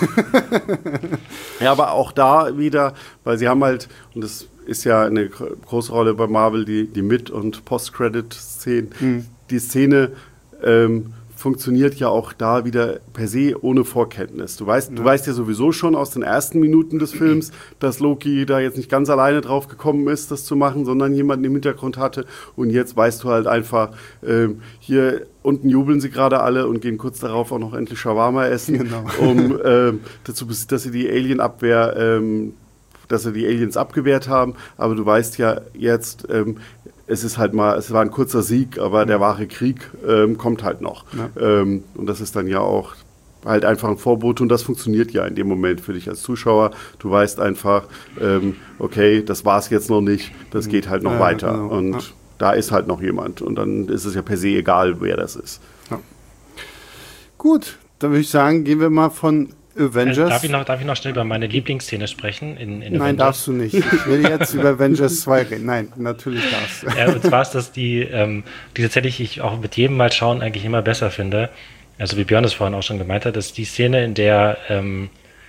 Ja, aber auch da wieder, weil sie haben halt, und das ist ja eine große Rolle bei Marvel, die, die Mid- und Post-Credit-Szenen, hm. die Szene ähm, funktioniert ja auch da wieder per se ohne Vorkenntnis. Du weißt, ja. du weißt ja sowieso schon aus den ersten Minuten des Films, dass Loki da jetzt nicht ganz alleine drauf gekommen ist, das zu machen, sondern jemanden im Hintergrund hatte. Und jetzt weißt du halt einfach, ähm, hier unten jubeln sie gerade alle und gehen kurz darauf auch noch endlich Shawarma essen, genau. um ähm, dazu, dass sie die Alien-Abwehr, ähm, dass sie die Aliens abgewehrt haben. Aber du weißt ja jetzt, ähm, es ist halt mal, es war ein kurzer Sieg, aber der wahre Krieg ähm, kommt halt noch. Ja. Ähm, und das ist dann ja auch halt einfach ein Vorbote und das funktioniert ja in dem Moment für dich als Zuschauer. Du weißt einfach, ähm, okay, das war es jetzt noch nicht, das geht halt noch ja, weiter. Genau. Und ja. da ist halt noch jemand und dann ist es ja per se egal, wer das ist. Ja. Gut, dann würde ich sagen, gehen wir mal von Avengers. Also darf, ich noch, darf ich noch schnell über meine Lieblingsszene sprechen? In, in Nein, Avengers? darfst du nicht. Ich will jetzt über Avengers zwei reden. Nein, natürlich darfst du. Ja, und zwar ist das die, ähm, die tatsächlich ich auch mit jedem Mal schauen eigentlich immer besser finde. Also wie Björn es vorhin auch schon gemeint hat, ist die Szene, in der ähm,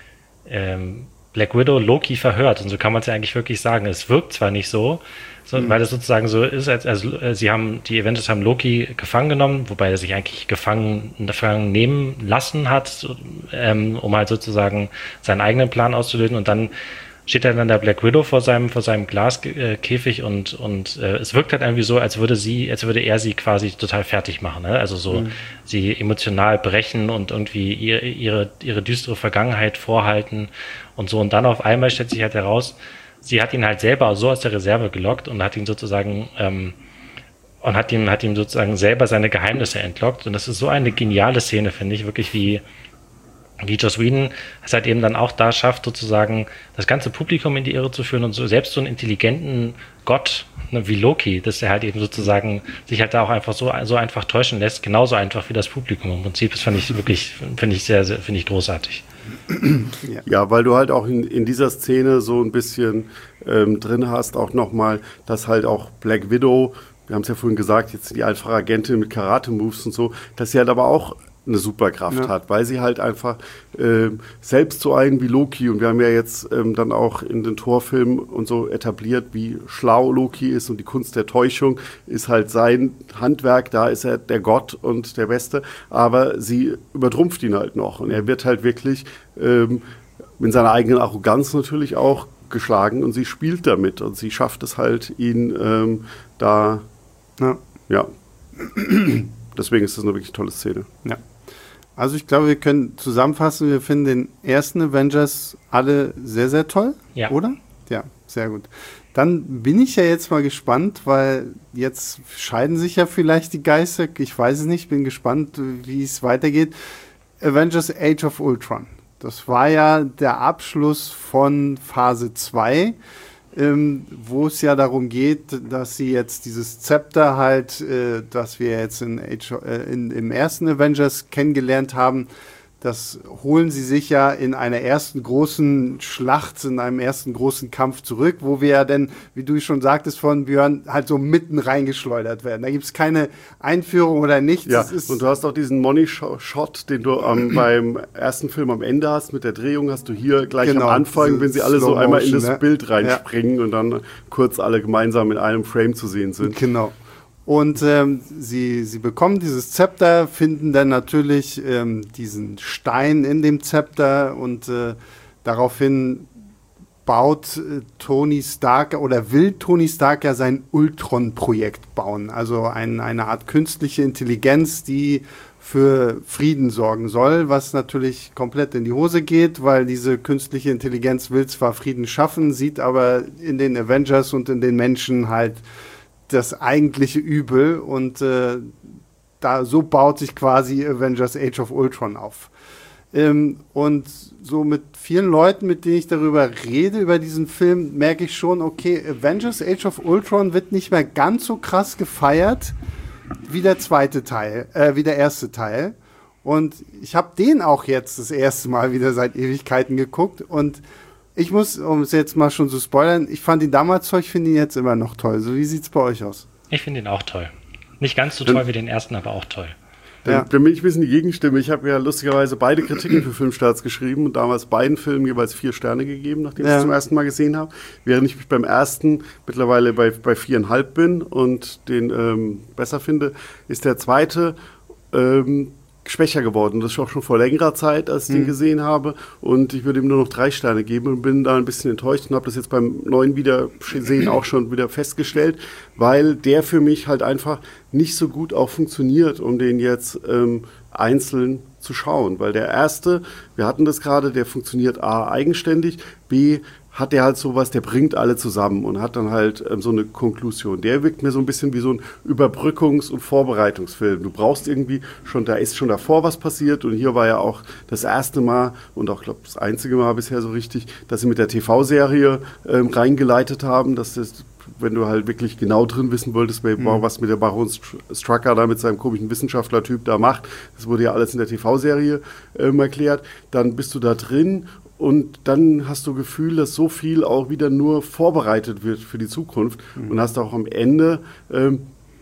ähm, Black Widow Loki verhört. Und so kann man es ja eigentlich wirklich sagen. Es wirkt zwar nicht so, so mhm. weil es sozusagen so ist, als, also äh, sie haben, die Avengers haben Loki gefangen genommen, wobei er sich eigentlich gefangen, gefangen nehmen lassen hat, ähm, um halt sozusagen seinen eigenen Plan auszulösen. Und dann steht er dann der Black Widow vor seinem, vor seinem Glaskäfig und, und äh, es wirkt halt irgendwie so, als würde sie, als würde er sie quasi total fertig machen. Ne? Also so mhm. sie emotional brechen und irgendwie ihre, ihre, ihre düstere Vergangenheit vorhalten und so. Und dann auf einmal stellt sich halt heraus, sie hat ihn halt selber so aus der Reserve gelockt und hat ihn sozusagen ähm, und hat ihm, hat ihm sozusagen selber seine Geheimnisse entlockt. Und das ist so eine geniale Szene, finde ich, wirklich wie wie Joss Whedon es halt eben dann auch da schafft, sozusagen das ganze Publikum in die Irre zu führen und so selbst so einen intelligenten Gott, ne, wie Loki, dass er halt eben sozusagen sich halt da auch einfach so, so einfach täuschen lässt, genauso einfach wie das Publikum im Prinzip. Das fand ich wirklich, finde ich sehr, sehr, finde ich großartig. Ja. ja, weil du halt auch in, in dieser Szene so ein bisschen ähm, drin hast, auch nochmal, dass halt auch Black Widow, wir haben es ja vorhin gesagt, jetzt die einfache Agentin mit Karate-Moves und so, dass sie halt aber auch eine Superkraft ja. hat, weil sie halt einfach äh, selbst so einen wie Loki, und wir haben ja jetzt ähm, dann auch in den Torfilmen und so etabliert, wie schlau Loki ist und die Kunst der Täuschung ist halt sein Handwerk, da ist er der Gott und der Beste, aber sie übertrumpft ihn halt noch und er wird halt wirklich ähm, in seiner eigenen Arroganz natürlich auch geschlagen und sie spielt damit und sie schafft es halt, ihn ähm, da, ja, ja. Deswegen ist das eine wirklich tolle Szene. Ja. Also ich glaube, wir können zusammenfassen, wir finden den ersten Avengers alle sehr, sehr toll, ja. oder? Ja, sehr gut. Dann bin ich ja jetzt mal gespannt, weil jetzt scheiden sich ja vielleicht die Geister, ich weiß es nicht, bin gespannt, wie es weitergeht. Avengers Age of Ultron, das war ja der Abschluss von Phase zwei, Ähm, wo es ja darum geht, dass sie jetzt dieses Zepter halt, äh, das wir jetzt in, Age, äh, in, im ersten Avengers kennengelernt haben, das holen sie sich ja in einer ersten großen Schlacht, in einem ersten großen Kampf zurück, wo wir ja dann, wie du schon sagtest von Björn, halt so mitten reingeschleudert werden. Da gibt es keine Einführung oder nichts. Ja, ist und du hast auch diesen Money-Shot, den du ähm, beim ersten Film am Ende hast, mit der Drehung hast du hier gleich genau, am Anfang, wenn sie alle so einmal in das ne? Bild reinspringen ja. und dann kurz alle gemeinsam in einem Frame zu sehen sind. Genau. Und ähm, sie, sie bekommen dieses Zepter, finden dann natürlich ähm, diesen Stein in dem Zepter und äh, daraufhin baut äh, Tony Stark oder will Tony Stark ja sein Ultron-Projekt bauen. Also ein, eine Art künstliche Intelligenz, die für Frieden sorgen soll, was natürlich komplett in die Hose geht, weil diese künstliche Intelligenz will zwar Frieden schaffen, sieht aber in den Avengers und in den Menschen halt das eigentliche Übel und äh, da so baut sich quasi Avengers Age of Ultron auf. Ähm, und so mit vielen Leuten, mit denen ich darüber rede, über diesen Film, merke ich schon, okay, Avengers Age of Ultron wird nicht mehr ganz so krass gefeiert wie der zweite Teil, äh, wie der erste Teil. Und ich habe den auch jetzt das erste Mal wieder seit Ewigkeiten geguckt und ich muss, um es jetzt mal schon zu spoilern, ich fand ihn damals toll, ich finde ihn jetzt immer noch toll. So, wie sieht's bei euch aus? Ich finde ihn auch toll. Nicht ganz so toll dann, wie den ersten, aber auch toll. Dann, ja. dann bin ich ein bisschen die Gegenstimme. Ich habe ja lustigerweise beide Kritiken für Filmstarts geschrieben und damals beiden Filmen jeweils vier Sterne gegeben, nachdem ja. ich es zum ersten Mal gesehen habe. Während ich mich beim ersten mittlerweile bei, bei viereinhalb bin und den ähm, besser finde, ist der zweite ähm, schwächer geworden. Das ist auch schon vor längerer Zeit, als ich mhm. den gesehen habe. Und ich würde ihm nur noch drei Sterne geben und bin da ein bisschen enttäuscht und habe das jetzt beim neuen Wiedersehen auch schon wieder festgestellt, weil der für mich halt einfach nicht so gut auch funktioniert, um den jetzt ähm, einzeln zu schauen. Weil der erste, wir hatten das gerade, der funktioniert A, eigenständig, B, hat der halt sowas, der bringt alle zusammen und hat dann halt ähm, so eine Konklusion. Der wirkt mir so ein bisschen wie so ein Überbrückungs- und Vorbereitungsfilm. Du brauchst irgendwie schon, da ist schon davor was passiert und hier war ja auch das erste Mal und auch, glaube das einzige Mal bisher so richtig, dass sie mit der T V-Serie ähm, reingeleitet haben, dass das, wenn du halt wirklich genau drin wissen wolltest, mhm. was mit der Baron Strucker da mit seinem komischen Wissenschaftler-Typ da macht, das wurde ja alles in der T V-Serie ähm, erklärt, dann bist du da drin. Und dann hast du Gefühl, dass so viel auch wieder nur vorbereitet wird für die Zukunft. Mhm. Und hast auch am Ende ähm,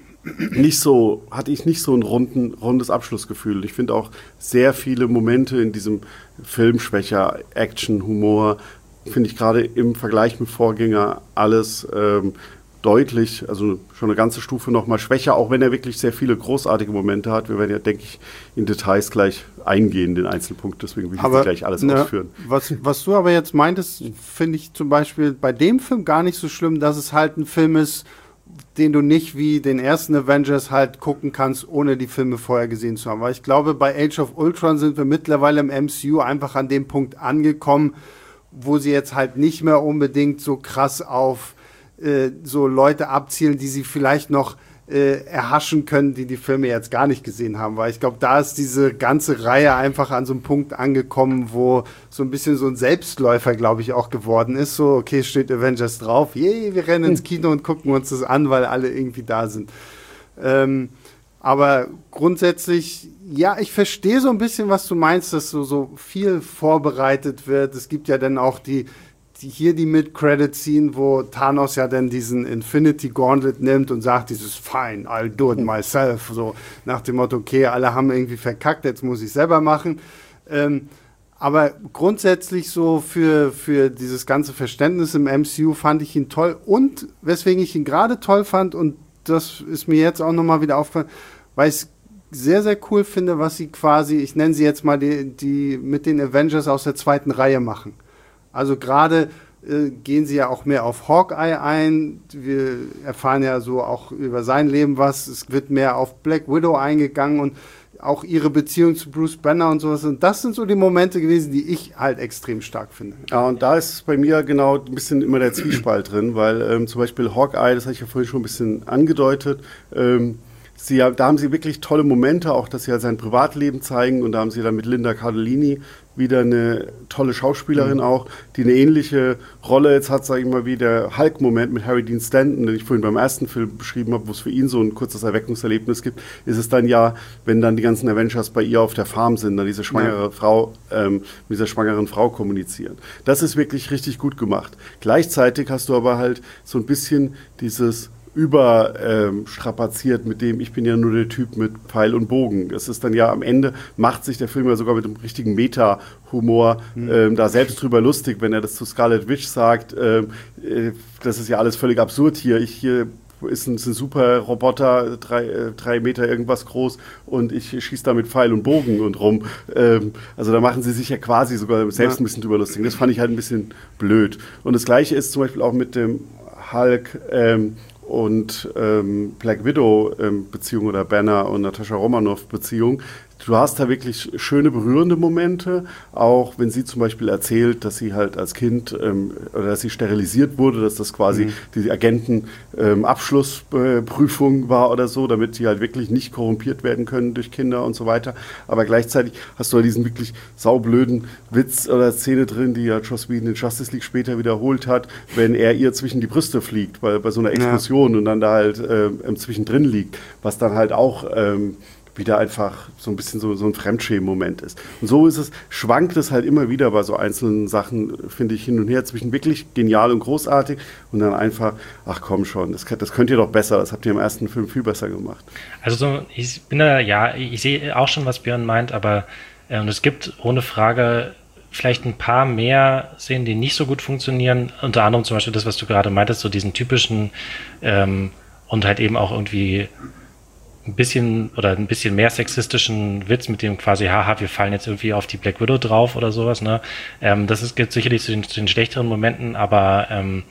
nicht so, hatte ich nicht so ein runden, rundes Abschlussgefühl. Ich finde auch sehr viele Momente in diesem Film schwächer, Action, Humor, finde ich gerade im Vergleich mit Vorgänger alles ähm, deutlich, also schon eine ganze Stufe noch mal schwächer, auch wenn er wirklich sehr viele großartige Momente hat. Wir werden ja, denke ich, in Details gleich eingehen, den Einzelpunkt, deswegen will ich aber, jetzt gleich alles ne, ausführen. Was, was du aber jetzt meintest, finde ich zum Beispiel bei dem Film gar nicht so schlimm, dass es halt ein Film ist, den du nicht wie den ersten Avengers halt gucken kannst, ohne die Filme vorher gesehen zu haben. Weil ich glaube, bei Age of Ultron sind wir mittlerweile im M C U einfach an dem Punkt angekommen, wo sie jetzt halt nicht mehr unbedingt so krass auf so Leute abzielen, die sie vielleicht noch äh, erhaschen können, die die Filme jetzt gar nicht gesehen haben. Weil ich glaube, da ist diese ganze Reihe einfach an so einem Punkt angekommen, wo so ein bisschen so ein Selbstläufer, glaube ich, auch geworden ist. So, okay, steht Avengers drauf, yay, wir rennen ins Kino und gucken uns das an, weil alle irgendwie da sind. Ähm, aber grundsätzlich, ja, ich verstehe so ein bisschen, was du meinst, dass so, so viel vorbereitet wird. Es gibt ja dann auch die Die hier die Mid-Credit-Scene, wo Thanos ja dann diesen Infinity Gauntlet nimmt und sagt, dieses Fine, I'll do it myself, so nach dem Motto, okay, alle haben irgendwie verkackt, jetzt muss ich selber machen. Ähm, aber grundsätzlich so für, für dieses ganze Verständnis im M C U fand ich ihn toll und weswegen ich ihn gerade toll fand und das ist mir jetzt auch nochmal wieder aufgefallen, weil ich es sehr, sehr cool finde, was sie quasi, ich nenne sie jetzt mal die, die mit den Avengers aus der zweiten Reihe machen. Also gerade äh, gehen sie ja auch mehr auf Hawkeye ein. Wir erfahren ja so auch über sein Leben was. Es wird mehr auf Black Widow eingegangen und auch ihre Beziehung zu Bruce Banner und sowas. Und das sind so die Momente gewesen, die ich halt extrem stark finde. Ja, und da ist bei mir genau ein bisschen immer der Zwiespalt drin, weil ähm, zum Beispiel Hawkeye, das habe ich ja vorhin schon ein bisschen angedeutet, ähm, Sie, da haben sie wirklich tolle Momente, auch dass sie halt sein Privatleben zeigen und da haben sie dann mit Linda Cardellini wieder eine tolle Schauspielerin mhm. auch, die eine ähnliche Rolle jetzt hat, sage ich mal, wie der Hulk-Moment mit Harry Dean Stanton, den ich vorhin beim ersten Film beschrieben habe, wo es für ihn so ein kurzes Erweckungserlebnis gibt, ist es dann ja, wenn dann die ganzen Avengers bei ihr auf der Farm sind, dann diese schwangere ja. Frau, ähm, mit dieser schwangeren Frau kommunizieren. Das ist wirklich richtig gut gemacht. Gleichzeitig hast du aber halt so ein bisschen dieses überstrapaziert, ähm, mit dem ich bin ja nur der Typ mit Pfeil und Bogen. Das ist dann ja am Ende, macht sich der Film ja sogar mit einem richtigen Meta-Humor mhm. ähm, da selbst drüber lustig, wenn er das zu Scarlet Witch sagt, ähm, äh, das ist ja alles völlig absurd hier. Ich hier ist ein, ist ein super Roboter, drei, äh, drei Meter irgendwas groß und ich schieße da mit Pfeil und Bogen und rum. Ähm, also da machen sie sich ja quasi sogar selbst ein bisschen drüber lustig. Das fand ich halt ein bisschen blöd. Und das Gleiche ist zum Beispiel auch mit dem Hulk, ähm, und ähm, Black Widow ähm, Beziehung oder Banner und Natascha Romanoff Beziehung. Du hast da wirklich schöne, berührende Momente, auch wenn sie zum Beispiel erzählt, dass sie halt als Kind ähm, oder dass sie sterilisiert wurde, dass das quasi mhm. die Agenten-Abschlussprüfung ähm, war oder so, damit sie halt wirklich nicht korrumpiert werden können durch Kinder und so weiter. Aber gleichzeitig hast du halt diesen wirklich saublöden Witz oder Szene drin, die ja Joss Whedon in Justice League später wiederholt hat, wenn er ihr zwischen die Brüste fliegt, bei, bei so einer Explosion ja. und dann da halt ähm, zwischendrin liegt, was dann halt auch ähm, wieder einfach so ein bisschen so, so ein Fremdschämen-Moment ist. Und so ist es, schwankt es halt immer wieder bei so einzelnen Sachen, finde ich, hin und her zwischen wirklich genial und großartig und dann einfach, ach komm schon, das, das könnt ihr doch besser, das habt ihr im ersten Film viel besser gemacht. Also so, ich bin da, ja, ich sehe auch schon, was Björn meint, aber äh, und es gibt ohne Frage vielleicht ein paar mehr Szenen, die nicht so gut funktionieren, unter anderem zum Beispiel das, was du gerade meintest, so diesen typischen ähm, und halt eben auch irgendwie ein bisschen oder ein bisschen mehr sexistischen Witz mit dem quasi, haha, wir fallen jetzt irgendwie auf die Black Widow drauf oder sowas, ne? Ähm, das ist, geht sicherlich zu den, zu den schlechteren Momenten, aber ähm,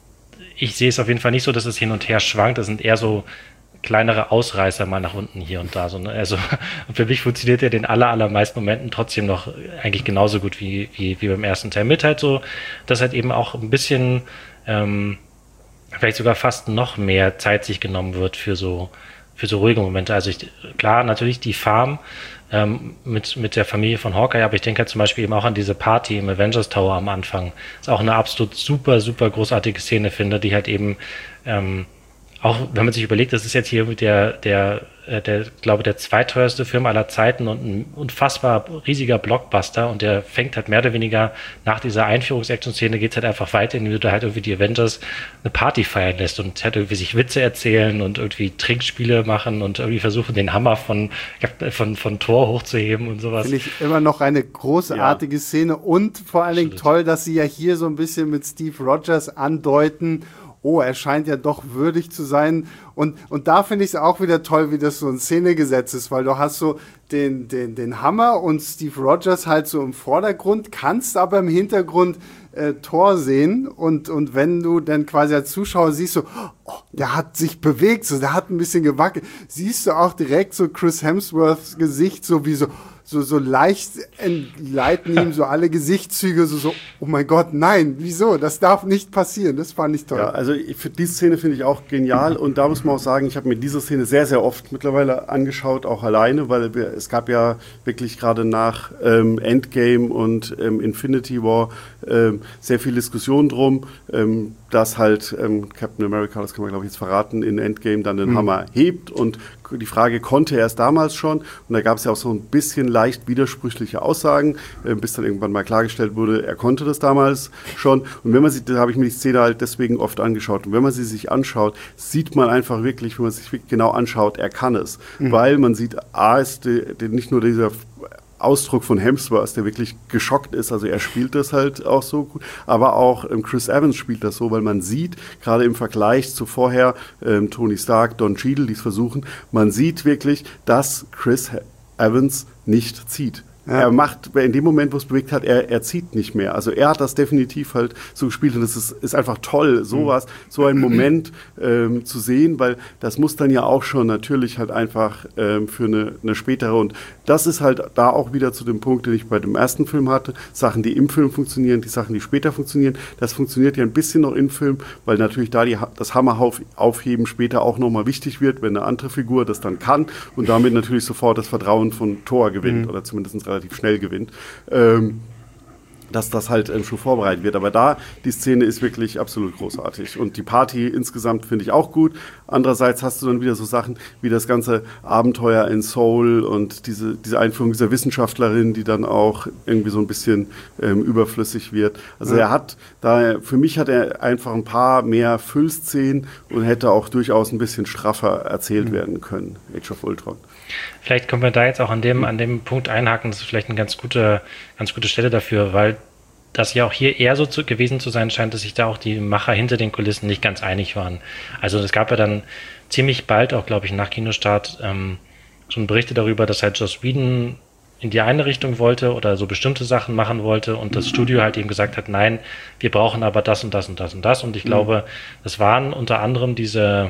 ich sehe es auf jeden Fall nicht so, dass es hin und her schwankt. Das sind eher so kleinere Ausreißer mal nach unten hier und da. So, ne? Also für mich funktioniert er den aller, allermeisten Momenten trotzdem noch eigentlich genauso gut wie, wie, wie beim ersten Teil. Mit halt so, dass halt eben auch ein bisschen ähm, vielleicht sogar fast noch mehr Zeit sich genommen wird für so für so ruhige Momente. Also ich, klar, natürlich die Farm ähm, mit, mit der Familie von Hawkeye, aber ich denke halt zum Beispiel eben auch an diese Party im Avengers Tower am Anfang. Ist auch eine absolut super, super großartige Szene, finde, die halt eben ähm, auch, wenn man sich überlegt, das ist jetzt hier der, der, der, glaube der zweiteuerste Film aller Zeiten und ein unfassbar riesiger Blockbuster und der fängt halt mehr oder weniger nach dieser Einführungs-Action-Szene geht's halt einfach weiter, indem du halt irgendwie die Avengers eine Party feiern lässt und halt irgendwie sich Witze erzählen und irgendwie Trinkspiele machen und irgendwie versuchen, den Hammer von, von, von Thor hochzuheben und sowas. Finde ich immer noch eine großartige ja. Szene und vor allen Dingen toll, dass sie ja hier so ein bisschen mit Steve Rogers andeuten, oh, er scheint ja doch würdig zu sein. Und, und da finde ich es auch wieder toll, wie das so in Szene gesetzt ist, weil du hast so den, den, den Hammer und Steve Rogers halt so im Vordergrund, kannst aber im Hintergrund äh, Thor sehen. Und, und wenn du dann quasi als Zuschauer siehst, so, oh, der hat sich bewegt, so, der hat ein bisschen gewackelt, siehst du auch direkt so Chris Hemsworths Gesicht, so wie so, so, so leicht entgleiten ihm so alle Gesichtszüge, so, so, oh mein Gott, nein, wieso? Das darf nicht passieren. Das fand ich toll. Ja, also für diese Szene finde ich auch genial und da muss man auch sagen, ich habe mir diese Szene sehr, sehr oft mittlerweile angeschaut, auch alleine, weil wir, es gab ja wirklich gerade nach ähm, Endgame und ähm, Infinity War ähm, sehr viel Diskussion drum, ähm, dass halt ähm, Captain America, das kann man glaube ich jetzt verraten, in Endgame dann den mhm. Hammer hebt und die Frage, konnte er es damals schon? Und da gab es ja auch so ein bisschen leicht widersprüchliche Aussagen, äh, bis dann irgendwann mal klargestellt wurde, er konnte das damals schon. Und wenn man sich, da habe ich mir die Szene halt deswegen oft angeschaut. Und wenn man sie sich anschaut, sieht man einfach wirklich, wenn man sich wirklich genau anschaut, er kann es. Mhm. Weil man sieht, A ist die, die, nicht nur dieser Ausdruck von Hemsworth, der wirklich geschockt ist, also er spielt das halt auch so gut, aber auch ähm, Chris Evans spielt das so, weil man sieht, gerade im Vergleich zu vorher ähm, Tony Stark, Don Cheadle, die es versuchen, man sieht wirklich, dass Chris Evans nicht zieht. Ja. Er macht, in dem Moment, wo es bewegt hat, er, er zieht nicht mehr. Also er hat das definitiv halt so gespielt und es ist, ist einfach toll, sowas, so einen Moment ähm, zu sehen, weil das muss dann ja auch schon natürlich halt einfach ähm, für eine, eine spätere und das ist halt da auch wieder zu dem Punkt, den ich bei dem ersten Film hatte, Sachen, die im Film funktionieren, die Sachen, die später funktionieren, das funktioniert ja ein bisschen noch im Film, weil natürlich da die, das Hammeraufheben später auch nochmal wichtig wird, wenn eine andere Figur das dann kann und damit natürlich sofort das Vertrauen von Thor gewinnt mhm. oder zumindest relativ schnell gewinnt, ähm, dass das halt ähm, schon vorbereitet wird. Aber da, die Szene ist wirklich absolut großartig. Und die Party insgesamt finde ich auch gut. Andererseits hast du dann wieder so Sachen wie das ganze Abenteuer in Seoul und diese, diese Einführung dieser Wissenschaftlerin, die dann auch irgendwie so ein bisschen ähm, überflüssig wird. Also ja. er hat, da für mich hat er einfach ein paar mehr Füllszenen und hätte auch durchaus ein bisschen straffer erzählt mhm. werden können. Age of Ultron. Vielleicht können wir da jetzt auch an dem, an dem Punkt einhaken, das ist vielleicht eine ganz gute, ganz gute Stelle dafür, weil das ja auch hier eher so zu, gewesen zu sein scheint, dass sich da auch die Macher hinter den Kulissen nicht ganz einig waren. Also es gab ja dann ziemlich bald, auch glaube ich nach Kinostart, ähm, schon Berichte darüber, dass halt Joss Whedon in die eine Richtung wollte oder so bestimmte Sachen machen wollte und das Studio halt eben gesagt hat, nein, wir brauchen aber das und das und das und das und ich mhm. glaube, das waren unter anderem diese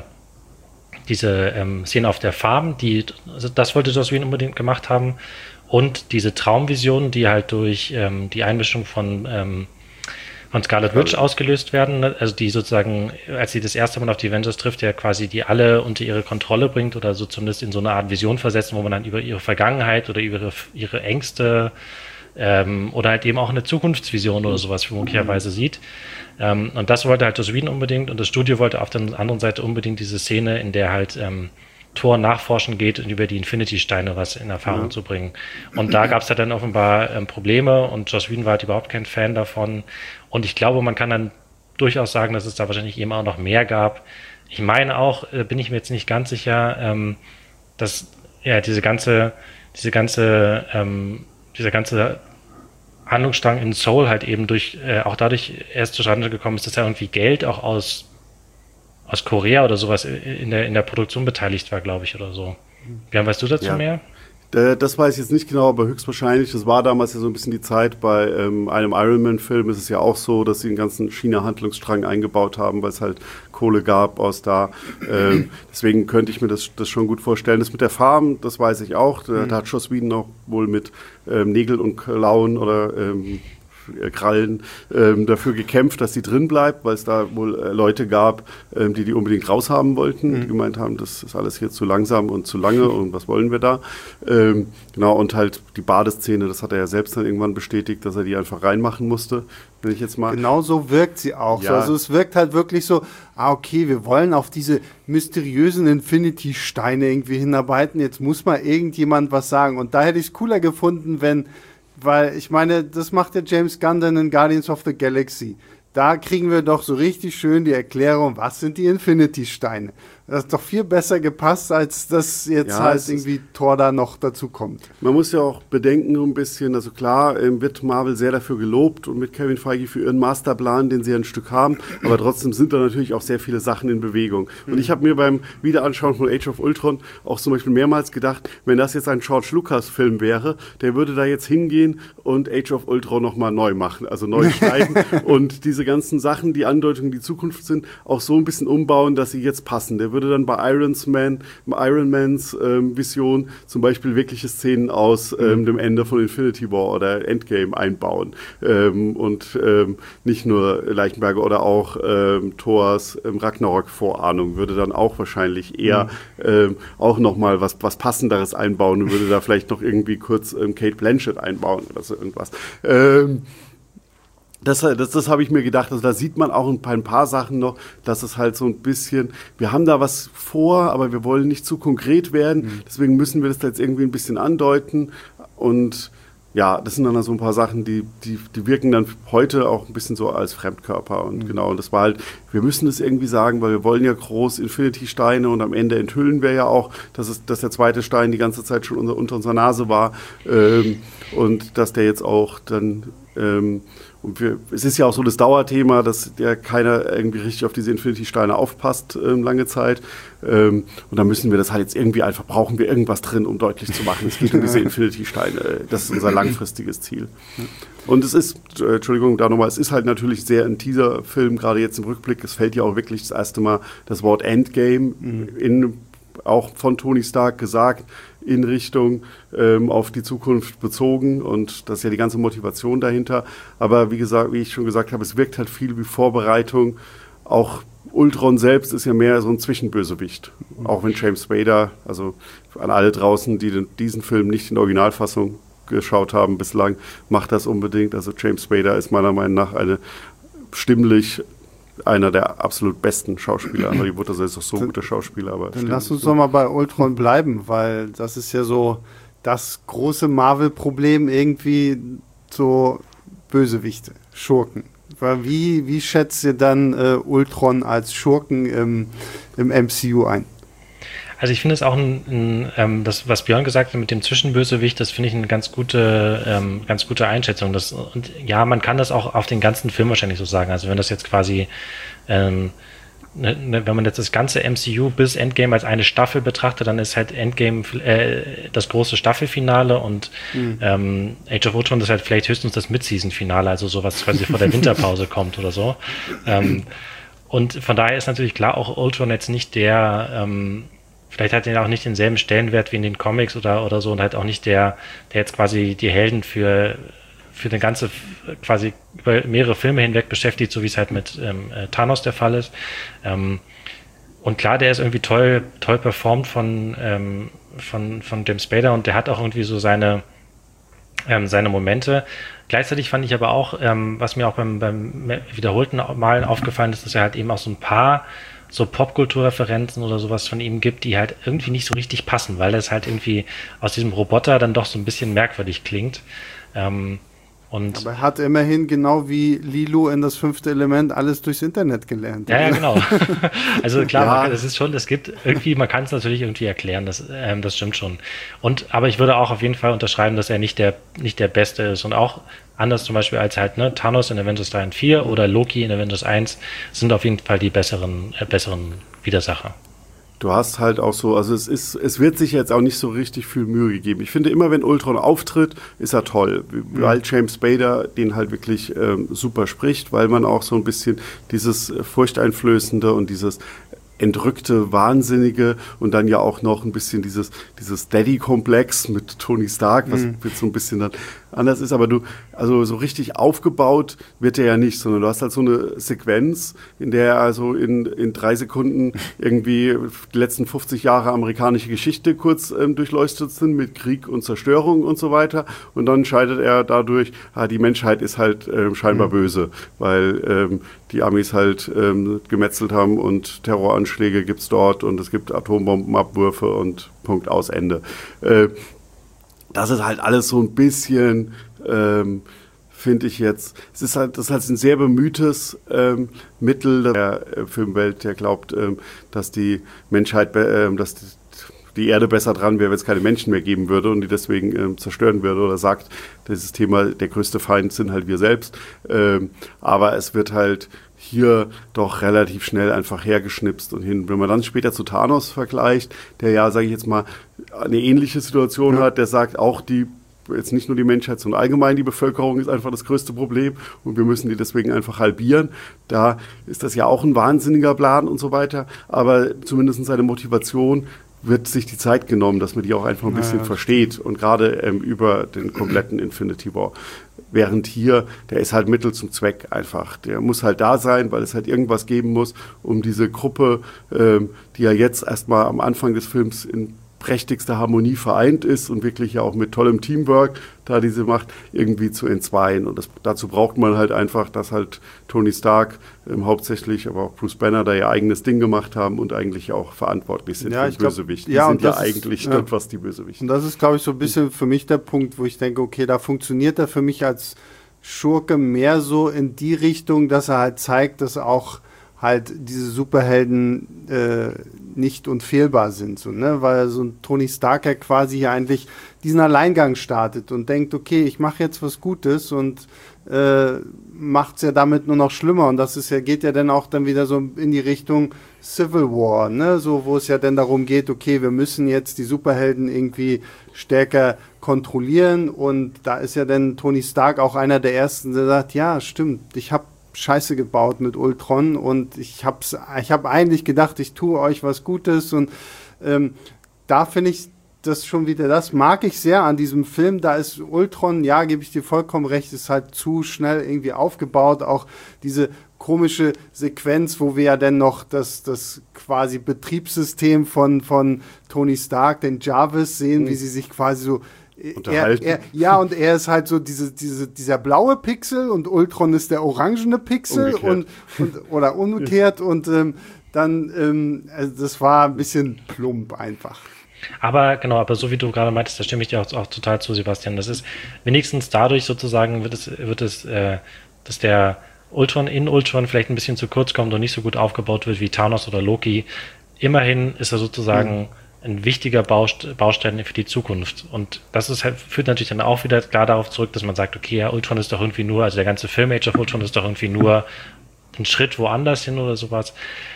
diese ähm, Szene auf der Farm, die, also das wollte Joss Whedon unbedingt gemacht haben und diese Traumvisionen, die halt durch ähm, die Einmischung von, ähm, von Scarlet Witch ausgelöst werden, ne? Also die sozusagen, als sie das erste Mal auf die Avengers trifft, ja quasi die alle unter ihre Kontrolle bringt oder so zumindest in so eine Art Vision versetzen, wo man dann über ihre Vergangenheit oder über ihre, ihre Ängste ähm, oder halt eben auch eine Zukunftsvision oder sowas möglicherweise sieht. Ähm, und das wollte halt Joss Whedon unbedingt und das Studio wollte auf der anderen Seite unbedingt diese Szene, in der halt ähm, Thor nachforschen geht und über die Infinity-Steine was in Erfahrung ja. zu bringen. Und da gab es halt dann offenbar ähm, Probleme und Joss Whedon war halt überhaupt kein Fan davon. Und ich glaube, man kann dann durchaus sagen, dass es da wahrscheinlich eben auch noch mehr gab. Ich meine auch, äh, bin ich mir jetzt nicht ganz sicher, ähm, dass ja diese ganze, diese ganze, ähm, dieser ganze Handlungsstrang in Seoul halt eben durch, äh, auch dadurch erst zustande gekommen ist, dass ja irgendwie Geld auch aus, aus Korea oder sowas in der, in der Produktion beteiligt war, glaube ich, oder so. Björn, weißt du dazu Ja. mehr? Das weiß ich jetzt nicht genau, aber höchstwahrscheinlich, das war damals ja so ein bisschen die Zeit, bei ähm, einem Iron Man-Film ist es ja auch so, dass sie einen ganzen China-Handlungsstrang eingebaut haben, weil es halt Kohle gab aus da. Ähm, deswegen könnte ich mir das, das schon gut vorstellen. Das mit der Farm, das weiß ich auch. Da, mhm. da hat Joss Whedon auch wohl mit ähm, Nägeln und Klauen oder ähm, Krallen ähm, dafür gekämpft, dass sie drin bleibt, weil es da wohl äh, Leute gab, ähm, die die unbedingt raushaben wollten, mhm. die gemeint haben, das ist alles hier zu langsam und zu lange und was wollen wir da? Ähm, genau, und halt die Badeszene, das hat er ja selbst dann irgendwann bestätigt, dass er die einfach reinmachen musste, wenn ich jetzt mal... Genau so wirkt sie auch. Ja. So. Also es wirkt halt wirklich so, ah okay, wir wollen auf diese mysteriösen Infinity-Steine irgendwie hinarbeiten, jetzt muss mal irgendjemand was sagen. Und da hätte ich es cooler gefunden, wenn Weil, ich meine, das macht ja James Gunn dann in Guardians of the Galaxy. Da kriegen wir doch so richtig schön die Erklärung, was sind die Infinity-Steine. Das ist doch viel besser gepasst, als dass jetzt ja, halt irgendwie Thor da noch dazu kommt. Man muss ja auch bedenken ein bisschen, also klar ähm, wird Marvel sehr dafür gelobt und mit Kevin Feige für ihren Masterplan, den sie ein Stück haben, aber trotzdem sind da natürlich auch sehr viele Sachen in Bewegung. Und mhm. ich habe mir beim Wiederanschauen von Age of Ultron auch zum Beispiel mehrmals gedacht, wenn das jetzt ein George Lucas-Film wäre, der würde da jetzt hingehen und Age of Ultron nochmal neu machen, also neu schneiden und diese ganzen Sachen, die Andeutungen, die Zukunft sind, auch so ein bisschen umbauen, dass sie jetzt passen. Der würde dann bei Iron's Man, Iron Mans ähm, Vision zum Beispiel wirkliche Szenen aus ähm, mhm. dem Ende von Infinity War oder Endgame einbauen. Ähm, und ähm, nicht nur Leichenberger oder auch ähm, Thors ähm, Ragnarok-Vorahnung würde dann auch wahrscheinlich eher mhm. ähm, auch nochmal was, was Passenderes einbauen und würde da vielleicht noch irgendwie kurz ähm, Kate Blanchett einbauen oder so irgendwas. Ähm, Das, das, das habe ich mir gedacht, also da sieht man auch ein paar, ein paar Sachen noch, dass es halt so ein bisschen, wir haben da was vor, aber wir wollen nicht zu konkret werden, mhm. deswegen müssen wir das da jetzt irgendwie ein bisschen andeuten und ja, das sind dann so ein paar Sachen, die, die, die wirken dann heute auch ein bisschen so als Fremdkörper und mhm. genau, und das war halt, wir müssen es irgendwie sagen, weil wir wollen ja groß Infinity-Steine und am Ende enthüllen wir ja auch, dass, es, dass der zweite Stein die ganze Zeit schon unter, unter unserer Nase war ähm, und dass der jetzt auch dann ähm, und wir, es ist ja auch so das Dauerthema, dass ja keiner irgendwie richtig auf diese Infinity-Steine aufpasst ähm, lange Zeit. Ähm, und da müssen wir das halt jetzt irgendwie einfach, brauchen wir irgendwas drin, um deutlich zu machen, es geht um diese Infinity-Steine. Das ist unser langfristiges Ziel. Und es ist, äh, Entschuldigung, da nochmal, es ist halt natürlich sehr ein Teaser-Film, gerade jetzt im Rückblick. Es fällt ja auch wirklich das erste Mal das Wort Endgame mhm. in, auch von Tony Stark gesagt, in Richtung ähm, auf die Zukunft bezogen und das ist ja die ganze Motivation dahinter. Aber wie gesagt, wie ich schon gesagt habe, es wirkt halt viel wie Vorbereitung. Auch Ultron selbst ist ja mehr so ein Zwischenbösewicht. Auch wenn James Spader, also an alle draußen, die den, diesen Film nicht in der Originalfassung geschaut haben bislang, macht das unbedingt. Also James Spader ist meiner Meinung nach eine stimmlich einer der absolut besten Schauspieler. Hollywood, also ist doch so ein guter Schauspieler. Aber dann lass uns doch mal bei Ultron bleiben, weil das ist ja so das große Marvel-Problem, irgendwie so Bösewichte, Schurken. Wie, wie schätzt ihr dann äh, Ultron als Schurken im, im M C U ein? Also ich finde es auch ein, ein ähm, das, was Björn gesagt hat mit dem Zwischenbösewicht, das finde ich eine ganz gute, ähm, ganz gute Einschätzung. Das, und ja, man kann das auch auf den ganzen Film wahrscheinlich so sagen. Also wenn das jetzt quasi, ähm, ne, ne, wenn man jetzt das ganze M C U bis Endgame als eine Staffel betrachtet, dann ist halt Endgame äh, das große Staffelfinale und mhm. ähm, Age of Ultron ist halt vielleicht höchstens das Mid-Season-Finale, also sowas quasi vor der Winterpause kommt oder so. Ähm, und von daher ist natürlich klar auch Ultron jetzt nicht der ähm, vielleicht hat er auch nicht denselben Stellenwert wie in den Comics oder, oder so und halt auch nicht der, der jetzt quasi die Helden für, für eine ganze, quasi über mehrere Filme hinweg beschäftigt, so wie es halt mit ähm, Thanos der Fall ist. Ähm, und klar, der ist irgendwie toll, toll performt von, ähm, von, von James Spader und der hat auch irgendwie so seine, ähm, seine Momente. Gleichzeitig fand ich aber auch, ähm, was mir auch beim, beim wiederholten Malen aufgefallen ist, dass er halt eben auch so ein paar so Popkulturreferenzen oder sowas von ihm gibt, die halt irgendwie nicht so richtig passen, weil das halt irgendwie aus diesem Roboter dann doch so ein bisschen merkwürdig klingt. Ähm, und Aber er hat immerhin genau wie Lilo in das fünfte Element alles durchs Internet gelernt. Ja, ja, genau. Also klar, es ist schon, es gibt irgendwie, man kann es natürlich irgendwie erklären, das, ähm, das stimmt schon. Und aber ich würde auch auf jeden Fall unterschreiben, dass er nicht der nicht der Beste ist und auch anders zum Beispiel als halt ne, Thanos in Avengers drei und vier oder Loki in Avengers eins sind auf jeden Fall die besseren, äh, besseren Widersacher. du hast halt auch so, also es ist, es wird sich jetzt auch nicht so richtig viel Mühe gegeben. Ich finde immer, wenn Ultron auftritt, ist er toll. Mhm. Weil James Spader den halt wirklich ähm, super spricht, weil man auch so ein bisschen dieses äh, Furchteinflößende und dieses entrückte, wahnsinnige und dann ja auch noch ein bisschen dieses, dieses Daddy-Komplex mit Tony Stark, was mhm. jetzt so ein bisschen dann anders ist, aber du, also so richtig aufgebaut wird der ja nicht, sondern du hast halt so eine Sequenz, in der er also in, in drei Sekunden irgendwie die letzten fünfzig Jahre amerikanische Geschichte kurz ähm, durchleuchtet sind mit Krieg und Zerstörung und so weiter und dann scheitert er dadurch, ah, die Menschheit ist halt ähm, scheinbar mhm. böse, weil ähm, die Amis halt ähm, gemetzelt haben und Terroranschläge gibt's dort und es gibt Atombombenabwürfe und Punkt, aus, Ende. Äh, das ist halt alles so ein bisschen, ähm, finde ich jetzt, es ist halt, das ist halt ein sehr bemühtes ähm, Mittel der äh, Filmwelt, der glaubt, ähm, dass die Menschheit, äh, dass die, die Erde besser dran wäre, wenn es keine Menschen mehr geben würde und die deswegen ähm, zerstören würde oder sagt, dieses Thema, der größte Feind sind halt wir selbst. Ähm, aber es wird halt hier doch relativ schnell einfach hergeschnipst und hin. Wenn man dann später zu Thanos vergleicht, der ja, sage ich jetzt mal, eine ähnliche Situation ja. hat, der sagt auch, die jetzt nicht nur die Menschheit, sondern allgemein die Bevölkerung ist einfach das größte Problem und wir müssen die deswegen einfach halbieren. Da ist das ja auch ein wahnsinniger Plan und so weiter, aber zumindest seine Motivation wird sich die Zeit genommen, dass man die auch einfach ein bisschen ja, ja. versteht und gerade ähm, über den kompletten Infinity War. Während hier, der ist halt Mittel zum Zweck einfach. Der muss halt da sein, weil es halt irgendwas geben muss, um diese Gruppe, ähm, die ja jetzt erstmal am Anfang des Films in prächtigster Harmonie vereint ist und wirklich ja auch mit tollem Teamwork da diese Macht irgendwie zu entzweien. Und das, dazu braucht man halt einfach, dass halt Tony Stark ähm, hauptsächlich, aber auch Bruce Banner da ihr eigenes Ding gemacht haben und eigentlich auch verantwortlich sind ja, für den Bösewicht. Die ja, sind ja ist, eigentlich ja. dort was die Bösewichte. Und das ist, glaube ich, so ein bisschen für mich der Punkt, wo ich denke, okay, da funktioniert er für mich als Schurke mehr so in die Richtung, dass er halt zeigt, dass auch halt diese Superhelden äh, nicht unfehlbar sind, so, ne? Weil so ein Tony Stark ja quasi hier eigentlich diesen Alleingang startet und denkt, okay, ich mache jetzt was Gutes und äh, macht es ja damit nur noch schlimmer und das ist ja, geht ja dann auch dann wieder so in die Richtung Civil War, ne? So, wo es ja dann darum geht, okay, wir müssen jetzt die Superhelden irgendwie stärker kontrollieren und da ist ja dann Tony Stark auch einer der Ersten, der sagt, ja, stimmt, ich habe Scheiße gebaut mit Ultron und ich hab's, ich habe eigentlich gedacht, ich tue euch was Gutes und ähm, da finde ich das schon wieder, das mag ich sehr an diesem Film, da ist Ultron, ja, gebe ich dir vollkommen recht, ist halt zu schnell irgendwie aufgebaut, auch diese komische Sequenz, wo wir ja dann noch das, das quasi Betriebssystem von, von Tony Stark, den Jarvis sehen, mhm. wie sie sich quasi so Er, er, ja, und er ist halt so diese, diese, dieser blaue Pixel und Ultron ist der orangene Pixel und, und oder umgekehrt und ähm, dann, ähm, also das war ein bisschen plump einfach. Aber genau, aber so wie du gerade meintest, da stimme ich dir auch, auch total zu, Sebastian. Das ist wenigstens dadurch sozusagen wird es, wird es, äh, dass der Ultron in Ultron vielleicht ein bisschen zu kurz kommt und nicht so gut aufgebaut wird wie Thanos oder Loki. Immerhin ist er sozusagen mhm. ein wichtiger Baust- Baustein für die Zukunft. Und das ist halt, führt natürlich dann auch wieder klar darauf zurück, dass man sagt, okay, ja, Ultron ist doch irgendwie nur, also der ganze Film Age of Ultron ist doch irgendwie nur ein Schritt woanders hin oder sowas.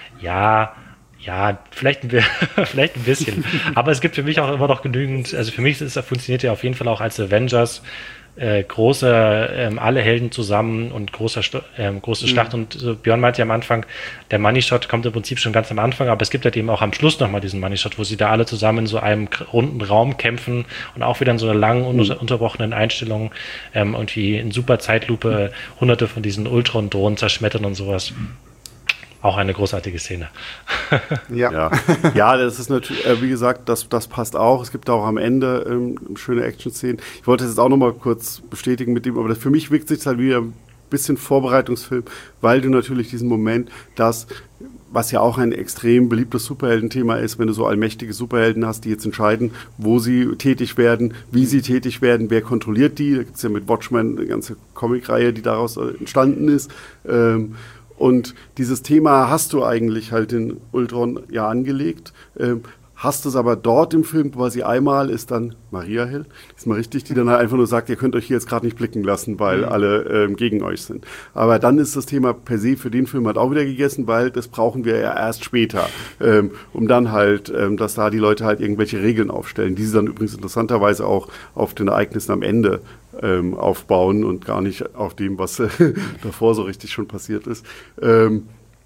Ja, ja, vielleicht ein, vielleicht ein bisschen. Aber es gibt für mich auch immer noch genügend, also für mich ist, funktioniert ja auf jeden Fall auch als Avengers äh, große, ähm, alle Helden zusammen und großer, ähm, große Schlacht. Mhm. Und so, Björn meinte ja am Anfang, der Money Shot kommt im Prinzip schon ganz am Anfang, aber es gibt halt eben auch am Schluss nochmal diesen Money Shot, wo sie da alle zusammen in so einem runden Raum kämpfen und auch wieder in so einer langen, un- mhm. unterbrochenen Einstellung ähm, und wie in super Zeitlupe hunderte von diesen Ultron-Drohnen zerschmettern und sowas. Auch eine großartige Szene. Ja. ja, ja, das ist natürlich, äh, wie gesagt, das, das passt auch. Es gibt auch am Ende ähm, schöne Action-Szenen. Ich wollte das jetzt auch noch mal kurz bestätigen mit dem, aber das, für mich wirkt sich halt wieder ein bisschen Vorbereitungsfilm, weil du natürlich diesen Moment, dass, was ja auch ein extrem beliebtes Superhelden-Thema ist, wenn du so allmächtige Superhelden hast, die jetzt entscheiden, wo sie tätig werden, wie sie tätig werden, wer kontrolliert die. Da gibt es ja mit Watchmen eine ganze Comicreihe, die daraus entstanden ist. Ähm, Und dieses Thema hast du eigentlich halt in Ultron ja angelegt, ähm, hast es aber dort im Film quasi einmal, ist dann Maria Hill, ist mal richtig, die dann halt einfach nur sagt, ihr könnt euch hier jetzt gerade nicht blicken lassen, weil mhm. alle ähm, gegen euch sind. Aber dann ist das Thema per se für den Film halt auch wieder gegessen, weil das brauchen wir ja erst später, ähm, um dann halt, ähm, dass da die Leute halt irgendwelche Regeln aufstellen, die sie dann übrigens interessanterweise auch auf den Ereignissen am Ende ähm, aufbauen und gar nicht auf dem, was äh, davor so richtig schon passiert ist. Ähm,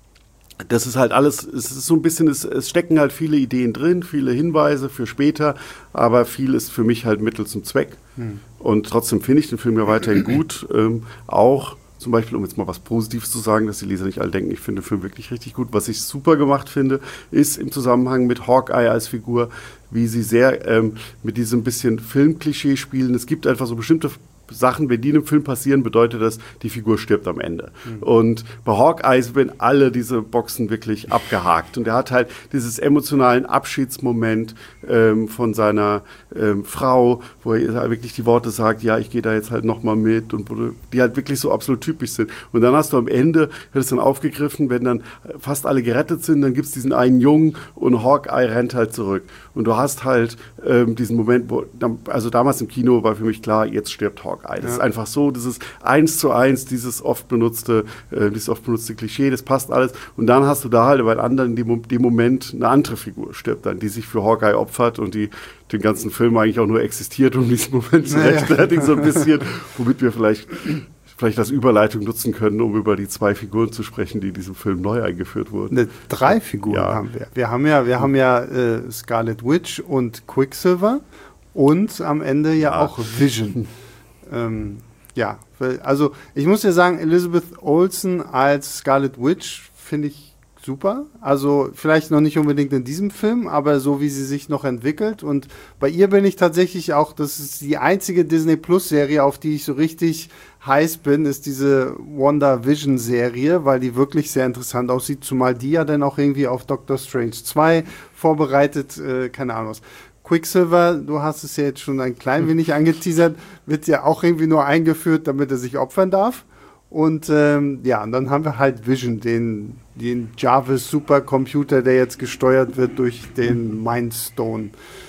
Das ist halt alles, es ist so ein bisschen, es, es stecken halt viele Ideen drin, viele Hinweise für später, aber viel ist für mich halt Mittel zum Zweck. Hm. Und trotzdem finde ich den Film ja weiterhin gut. Ähm, auch zum Beispiel, um jetzt mal was Positives zu sagen, dass die Leser nicht alle denken, ich finde den Film wirklich richtig gut. Was ich super gemacht finde, ist im Zusammenhang mit Hawkeye als Figur, wie sie sehr ähm, mit diesem bisschen Filmklischee spielen. Es gibt einfach so bestimmte Sachen, wenn die in einem Film passieren, bedeutet das, die Figur stirbt am Ende. Mhm. Und bei Hawkeye werden alle diese Boxen wirklich abgehakt. Und er hat halt dieses emotionalen Abschiedsmoment ähm, von seiner ähm, Frau, wo er wirklich die Worte sagt, ja, ich gehe da jetzt halt nochmal mit, und wo, die halt wirklich so absolut typisch sind. Und dann hast du am Ende, wird es dann aufgegriffen, wenn dann fast alle gerettet sind, dann gibt es diesen einen Jungen und Hawkeye rennt halt zurück. Und du hast halt ähm, diesen Moment, wo, also damals im Kino war für mich klar, jetzt stirbt Hawkeye. Das ja. ist einfach so, das ist eins zu eins dieses oft benutzte, äh, dieses oft benutzte Klischee, das passt alles. Und dann hast du da halt bei anderen in dem, dem Moment eine andere Figur stirbt dann, die sich für Hawkeye opfert und die den ganzen Film eigentlich auch nur existiert, um diesen Moment zu rechtfertigen, ja. so ein bisschen, womit wir vielleicht vielleicht als Überleitung nutzen können, um über die zwei Figuren zu sprechen, die in diesem Film neu eingeführt wurden. Ne, drei Figuren ja. haben wir. Wir haben ja, wir haben ja äh, Scarlet Witch und Quicksilver und am Ende ja, ja. auch Vision. ähm, ja, also ich muss ja sagen, Elizabeth Olsen als Scarlet Witch finde ich super. Also vielleicht noch nicht unbedingt in diesem Film, aber so wie sie sich noch entwickelt. Und bei ihr bin ich tatsächlich auch, das ist die einzige Disney-Plus-Serie, auf die ich so richtig heiß bin, ist diese WandaVision-Serie, weil die wirklich sehr interessant aussieht, zumal die ja dann auch irgendwie auf Doctor Strange zwei vorbereitet, äh, keine Ahnung was. Quicksilver, du hast es ja jetzt schon ein klein wenig angeteasert, wird ja auch irgendwie nur eingeführt, damit er sich opfern darf. Und ähm, ja, und dann haben wir halt Vision, den, den Jarvis Supercomputer, der jetzt gesteuert wird durch den Mindstone.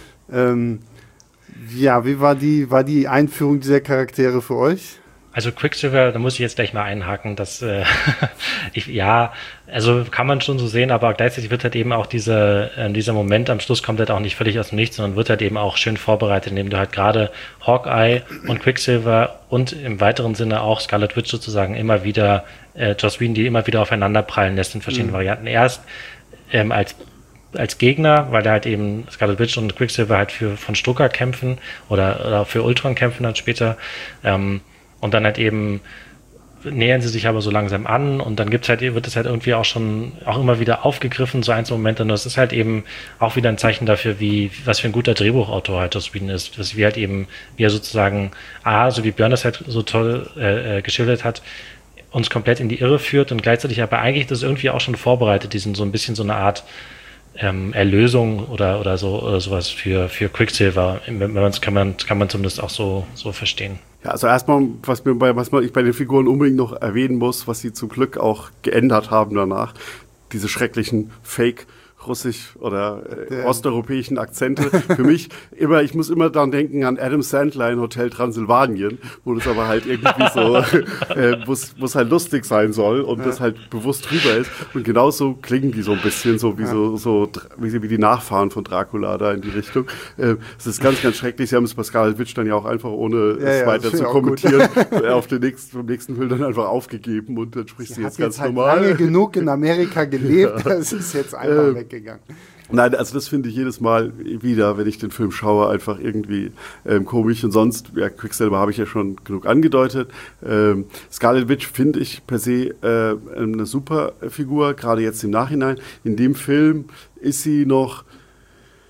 Ähm, ja, wie war die, war die Einführung dieser Charaktere für euch? Also Quicksilver, da muss ich jetzt gleich mal einhaken, dass äh, ich, ja, also kann man schon so sehen, aber gleichzeitig wird halt eben auch dieser, äh, dieser Moment am Schluss kommt halt auch nicht völlig aus dem Nichts, sondern wird halt eben auch schön vorbereitet, indem du halt gerade Hawkeye und Quicksilver und im weiteren Sinne auch Scarlet Witch sozusagen immer wieder, äh, Joss Whedon, die immer wieder aufeinander prallen lässt in verschiedenen mhm. Varianten. Erst ähm, als als Gegner, weil da halt eben Scarlet Witch und Quicksilver halt für von Strucker kämpfen oder, oder für Ultron kämpfen dann später, ähm, und dann halt eben nähern sie sich aber so langsam an und dann gibt's halt, wird es halt irgendwie auch schon auch immer wieder aufgegriffen, so einzelne Momente. Und das ist halt eben auch wieder ein Zeichen dafür, wie, was für ein guter Drehbuchautor halt Joss Whedon ist. Was wie halt eben, wie er sozusagen, ah, so wie Björn das halt so toll äh, geschildert hat, uns komplett in die Irre führt und gleichzeitig aber eigentlich das irgendwie auch schon vorbereitet, diesen so ein bisschen so eine Art ähm, Erlösung oder, oder so, oder sowas für, für Quicksilver. Wenn man es kann man, kann man zumindest auch so, so verstehen. Ja, also erstmal, was, mir bei, was ich bei den Figuren unbedingt noch erwähnen muss, was sie zum Glück auch geändert haben danach, diese schrecklichen Fake- russisch oder äh, osteuropäischen Akzente. Für mich immer, ich muss immer daran denken an Adam Sandler in Hotel Transylvanien, wo das aber halt irgendwie so, äh, wo es halt lustig sein soll und ja. das halt bewusst drüber ist. Und genauso klingen die so ein bisschen so wie ja. so, so wie, wie die Nachfahren von Dracula da in die Richtung. Äh, es ist ganz, ganz schrecklich. Sie haben es bei Scarlet Witch dann ja auch einfach, ohne ja, es ja, weiter zu kommentieren, auf den nächsten, vom nächsten Film dann einfach aufgegeben und dann spricht sie, sie jetzt ganz halt normal. Lange genug in Amerika gelebt, ja. das ist jetzt einfach äh, weg. Gegangen. Nein, also das finde ich jedes Mal wieder, wenn ich den Film schaue, einfach irgendwie ähm, komisch. Und sonst, ja, Quicksilver habe ich ja schon genug angedeutet. Ähm, Scarlet Witch finde ich per se äh, eine super Figur, gerade jetzt im Nachhinein. In dem Film ist sie noch,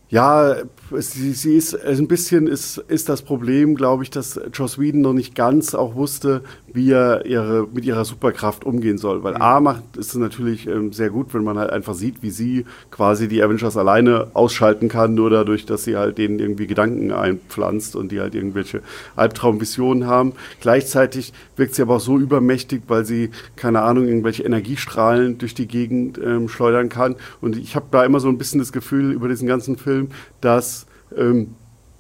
Ja, sie, sie ist ein bisschen ist, ist das Problem, glaube ich, dass Joss Whedon noch nicht ganz auch wusste, wie er ihre, mit ihrer Superkraft umgehen soll. Weil A macht ist es natürlich ähm, sehr gut, wenn man halt einfach sieht, wie sie quasi die Avengers alleine ausschalten kann, nur dadurch, dass sie halt denen irgendwie Gedanken einpflanzt und die halt irgendwelche Albtraumvisionen haben. Gleichzeitig wirkt sie aber auch so übermächtig, weil sie, keine Ahnung, irgendwelche Energiestrahlen durch die Gegend ähm, schleudern kann. Und ich habe da immer so ein bisschen das Gefühl über diesen ganzen Film, dass ähm,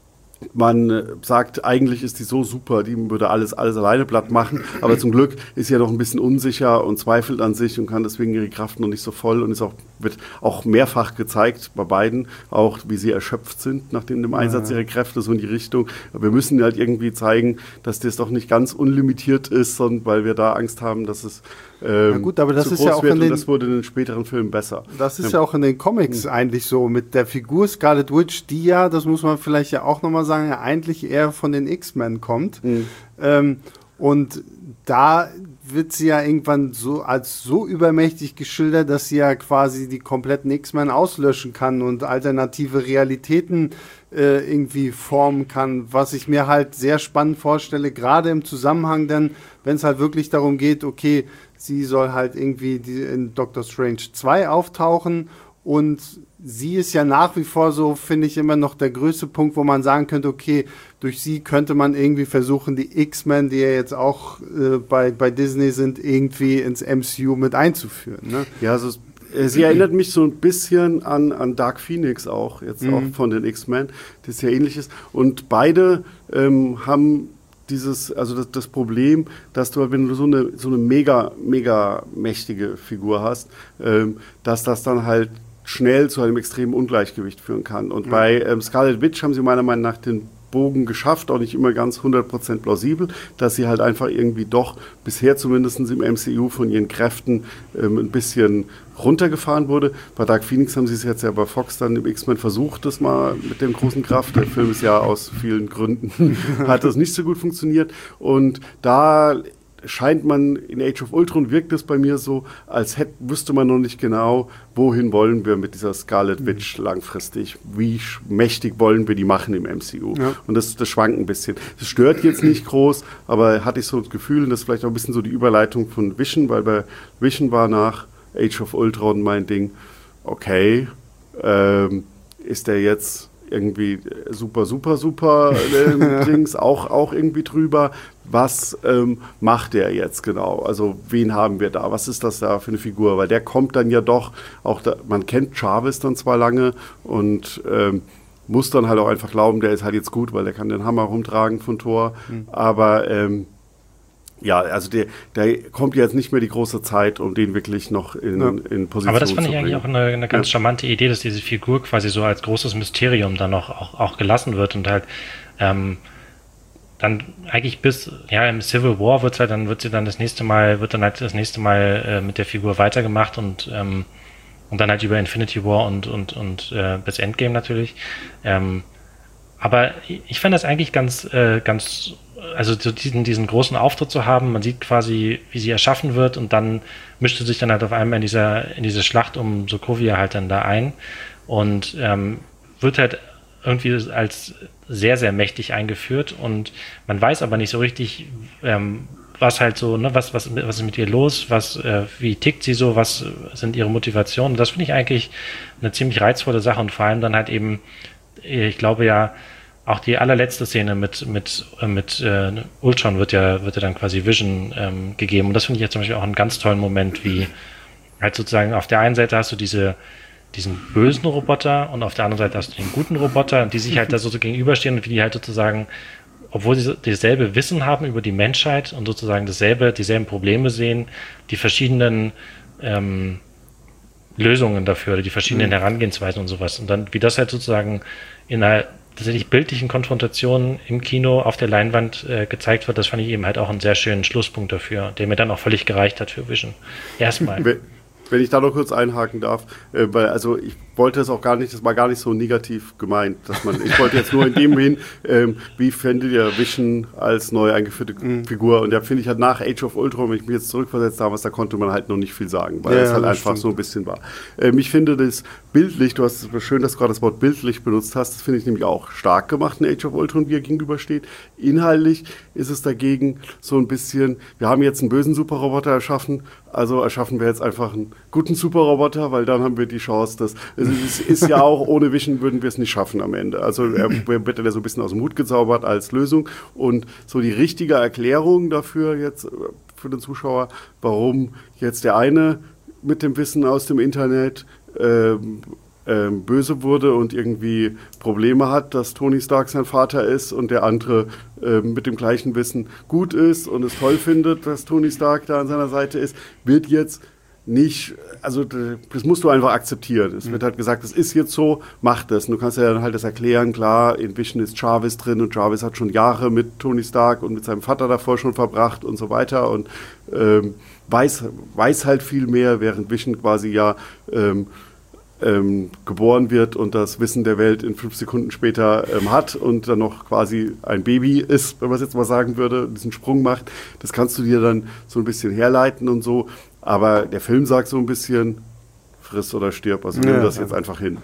man äh, sagt, eigentlich ist die so super, die würde alles, alles alleine platt machen, aber zum Glück ist sie ja noch ein bisschen unsicher und zweifelt an sich und kann deswegen ihre Kraft noch nicht so voll und ist auch, wird auch mehrfach gezeigt bei beiden, auch wie sie erschöpft sind nach dem, dem Einsatz ihrer Kräfte, so in die Richtung. Aber wir müssen halt irgendwie zeigen, dass das doch nicht ganz unlimitiert ist, sondern weil wir da Angst haben, dass es Ähm, ja gut, aber das zu ist groß ja auch wird in den, und das wurde in den späteren Filmen besser. Das ist ja, ja auch in den Comics mhm. eigentlich so mit der Figur Scarlet Witch, die ja, das muss man vielleicht ja auch nochmal sagen, ja eigentlich eher von den X-Men kommt. Mhm. Ähm, und da wird sie ja irgendwann so als so übermächtig geschildert, dass sie ja quasi die kompletten X-Men auslöschen kann und alternative Realitäten äh, irgendwie formen kann, was ich mir halt sehr spannend vorstelle, gerade im Zusammenhang dann, wenn es halt wirklich darum geht, okay, sie soll halt irgendwie die, in Doctor Strange zwei auftauchen und sie ist ja nach wie vor so, finde ich, immer noch der größte Punkt, wo man sagen könnte, okay, durch sie könnte man irgendwie versuchen, die X-Men, die ja jetzt auch äh, bei, bei Disney sind, irgendwie ins M C U mit einzuführen. Ne? Ja, also sie erinnert mich so ein bisschen an, an Dark Phoenix auch, jetzt mhm. auch von den X-Men, das ja ähnlich ist. Und beide ähm, haben dieses, also das, das Problem, dass du, wenn du so eine, so eine mega, mega mächtige Figur hast, ähm, dass das dann halt schnell zu einem extremen Ungleichgewicht führen kann. Und mhm. bei ähm, Scarlet Witch haben sie meiner Meinung nach den Bogen geschafft, auch nicht immer ganz hundert Prozent plausibel, dass sie halt einfach irgendwie doch bisher zumindest im M C U von ihren Kräften ähm, ein bisschen runtergefahren wurde. Bei Dark Phoenix haben sie es jetzt ja bei Fox dann im X-Men versucht, das mal mit dem großen Kraft. Der Film ist ja aus vielen Gründen, hat das nicht so gut funktioniert. Und da scheint man, in Age of Ultron wirkt es bei mir so, als hätte, wüsste man noch nicht genau, wohin wollen wir mit dieser Scarlet Witch langfristig, wie mächtig wollen wir die machen im M C U. Ja. Und das, das schwankt ein bisschen. Das stört jetzt nicht groß, aber hatte ich so das Gefühl, und das ist vielleicht auch ein bisschen so die Überleitung von Vision, weil bei Vision war nach Age of Ultron mein Ding, okay, ähm, ist der jetzt irgendwie super, super, super äh, Dings, auch, auch irgendwie drüber. Was ähm, macht der jetzt genau? Also wen haben wir da? Was ist das da für eine Figur? Weil der kommt dann ja doch, auch da, man kennt Jarvis dann zwar lange und ähm, muss dann halt auch einfach glauben, der ist halt jetzt gut, weil der kann den Hammer rumtragen von Thor. Mhm. Aber ähm, ja, also der, der kommt jetzt nicht mehr die große Zeit, um den wirklich noch in, ja. in Position zu bringen. Aber das fand ich eigentlich auch eine, eine ganz ja. charmante Idee, dass diese Figur quasi so als großes Mysterium dann noch auch, auch gelassen wird und halt ähm, dann eigentlich bis, ja, im Civil War wird's halt, dann wird sie dann das nächste Mal, wird dann halt das nächste Mal äh, mit der Figur weitergemacht und ähm, und dann halt über Infinity War und und und äh, bis Endgame natürlich. Ähm, aber ich fand das eigentlich ganz, äh, ganz, also so diesen, diesen großen Auftritt zu haben, man sieht quasi, wie sie erschaffen wird und dann mischt sie sich dann halt auf einmal in dieser, in diese Schlacht um Sokovia halt dann da ein und ähm, wird halt irgendwie als sehr, sehr mächtig eingeführt und man weiß aber nicht so richtig, ähm, was halt so, ne, was, was, was ist mit ihr los, was, äh, wie tickt sie so, was sind ihre Motivationen. Das finde ich eigentlich eine ziemlich reizvolle Sache und vor allem dann halt eben, ich glaube ja, auch die allerletzte Szene mit, mit, äh, mit äh, Ultron wird ja, wird ja dann quasi Vision ähm, gegeben und das finde ich jetzt zum Beispiel auch einen ganz tollen Moment, wie halt sozusagen auf der einen Seite hast du diese diesen bösen Roboter und auf der anderen Seite hast du den guten Roboter, die sich halt da so gegenüberstehen und wie die halt sozusagen, obwohl sie dasselbe Wissen haben über die Menschheit und sozusagen dasselbe, dieselben Probleme sehen, die verschiedenen ähm, Lösungen dafür, oder die verschiedenen mhm. Herangehensweisen und sowas. Und dann, wie das halt sozusagen in einer tatsächlich bildlichen Konfrontation im Kino auf der Leinwand äh, gezeigt wird, das fand ich eben halt auch einen sehr schönen Schlusspunkt dafür, der mir dann auch völlig gereicht hat für Vision. Erstmal. Wenn ich da noch kurz einhaken darf, äh, weil also ich wollte es auch gar nicht, das war gar nicht so negativ gemeint, dass man, ich wollte jetzt nur in dem hin, ähm, wie findet ihr Vision als neu eingeführte mhm. Figur? Und da finde ich halt nach Age of Ultron, wenn ich mich jetzt zurückversetzt habe, da konnte man halt noch nicht viel sagen, weil ja, es halt einfach stimmt. so ein bisschen war. Ähm, ich finde das bildlich, du hast es schön, dass du gerade das Wort bildlich benutzt hast, das finde ich nämlich auch stark gemacht in Age of Ultron, wie er gegenübersteht. Inhaltlich ist es dagegen so ein bisschen, wir haben jetzt einen bösen Superroboter erschaffen, also erschaffen wir jetzt einfach einen guten Superroboter, weil dann haben wir die Chance, dass also es ist ja auch, ohne Vision würden wir es nicht schaffen am Ende. Also er wird ja so ein bisschen aus dem Hut gezaubert als Lösung und so die richtige Erklärung dafür jetzt für den Zuschauer, warum jetzt der eine mit dem Wissen aus dem Internet ähm, ähm, böse wurde und irgendwie Probleme hat, dass Tony Stark sein Vater ist und der andere ähm, mit dem gleichen Wissen gut ist und es toll findet, dass Tony Stark da an seiner Seite ist, wird jetzt nicht, also das musst du einfach akzeptieren. Es wird halt gesagt, das ist jetzt so, mach das. Und du kannst ja dann halt das erklären, klar, in Vision ist Jarvis drin und Jarvis hat schon Jahre mit Tony Stark und mit seinem Vater davor schon verbracht und so weiter und ähm, weiß, weiß halt viel mehr, während Vision quasi ja ähm, ähm, geboren wird und das Wissen der Welt in fünf Sekunden später ähm, hat und dann noch quasi ein Baby ist, wenn man es jetzt mal sagen würde, diesen Sprung macht. Das kannst du dir dann so ein bisschen herleiten und so. Aber der Film sagt so ein bisschen, friss oder stirb, also nimm ja, das jetzt einfach hin.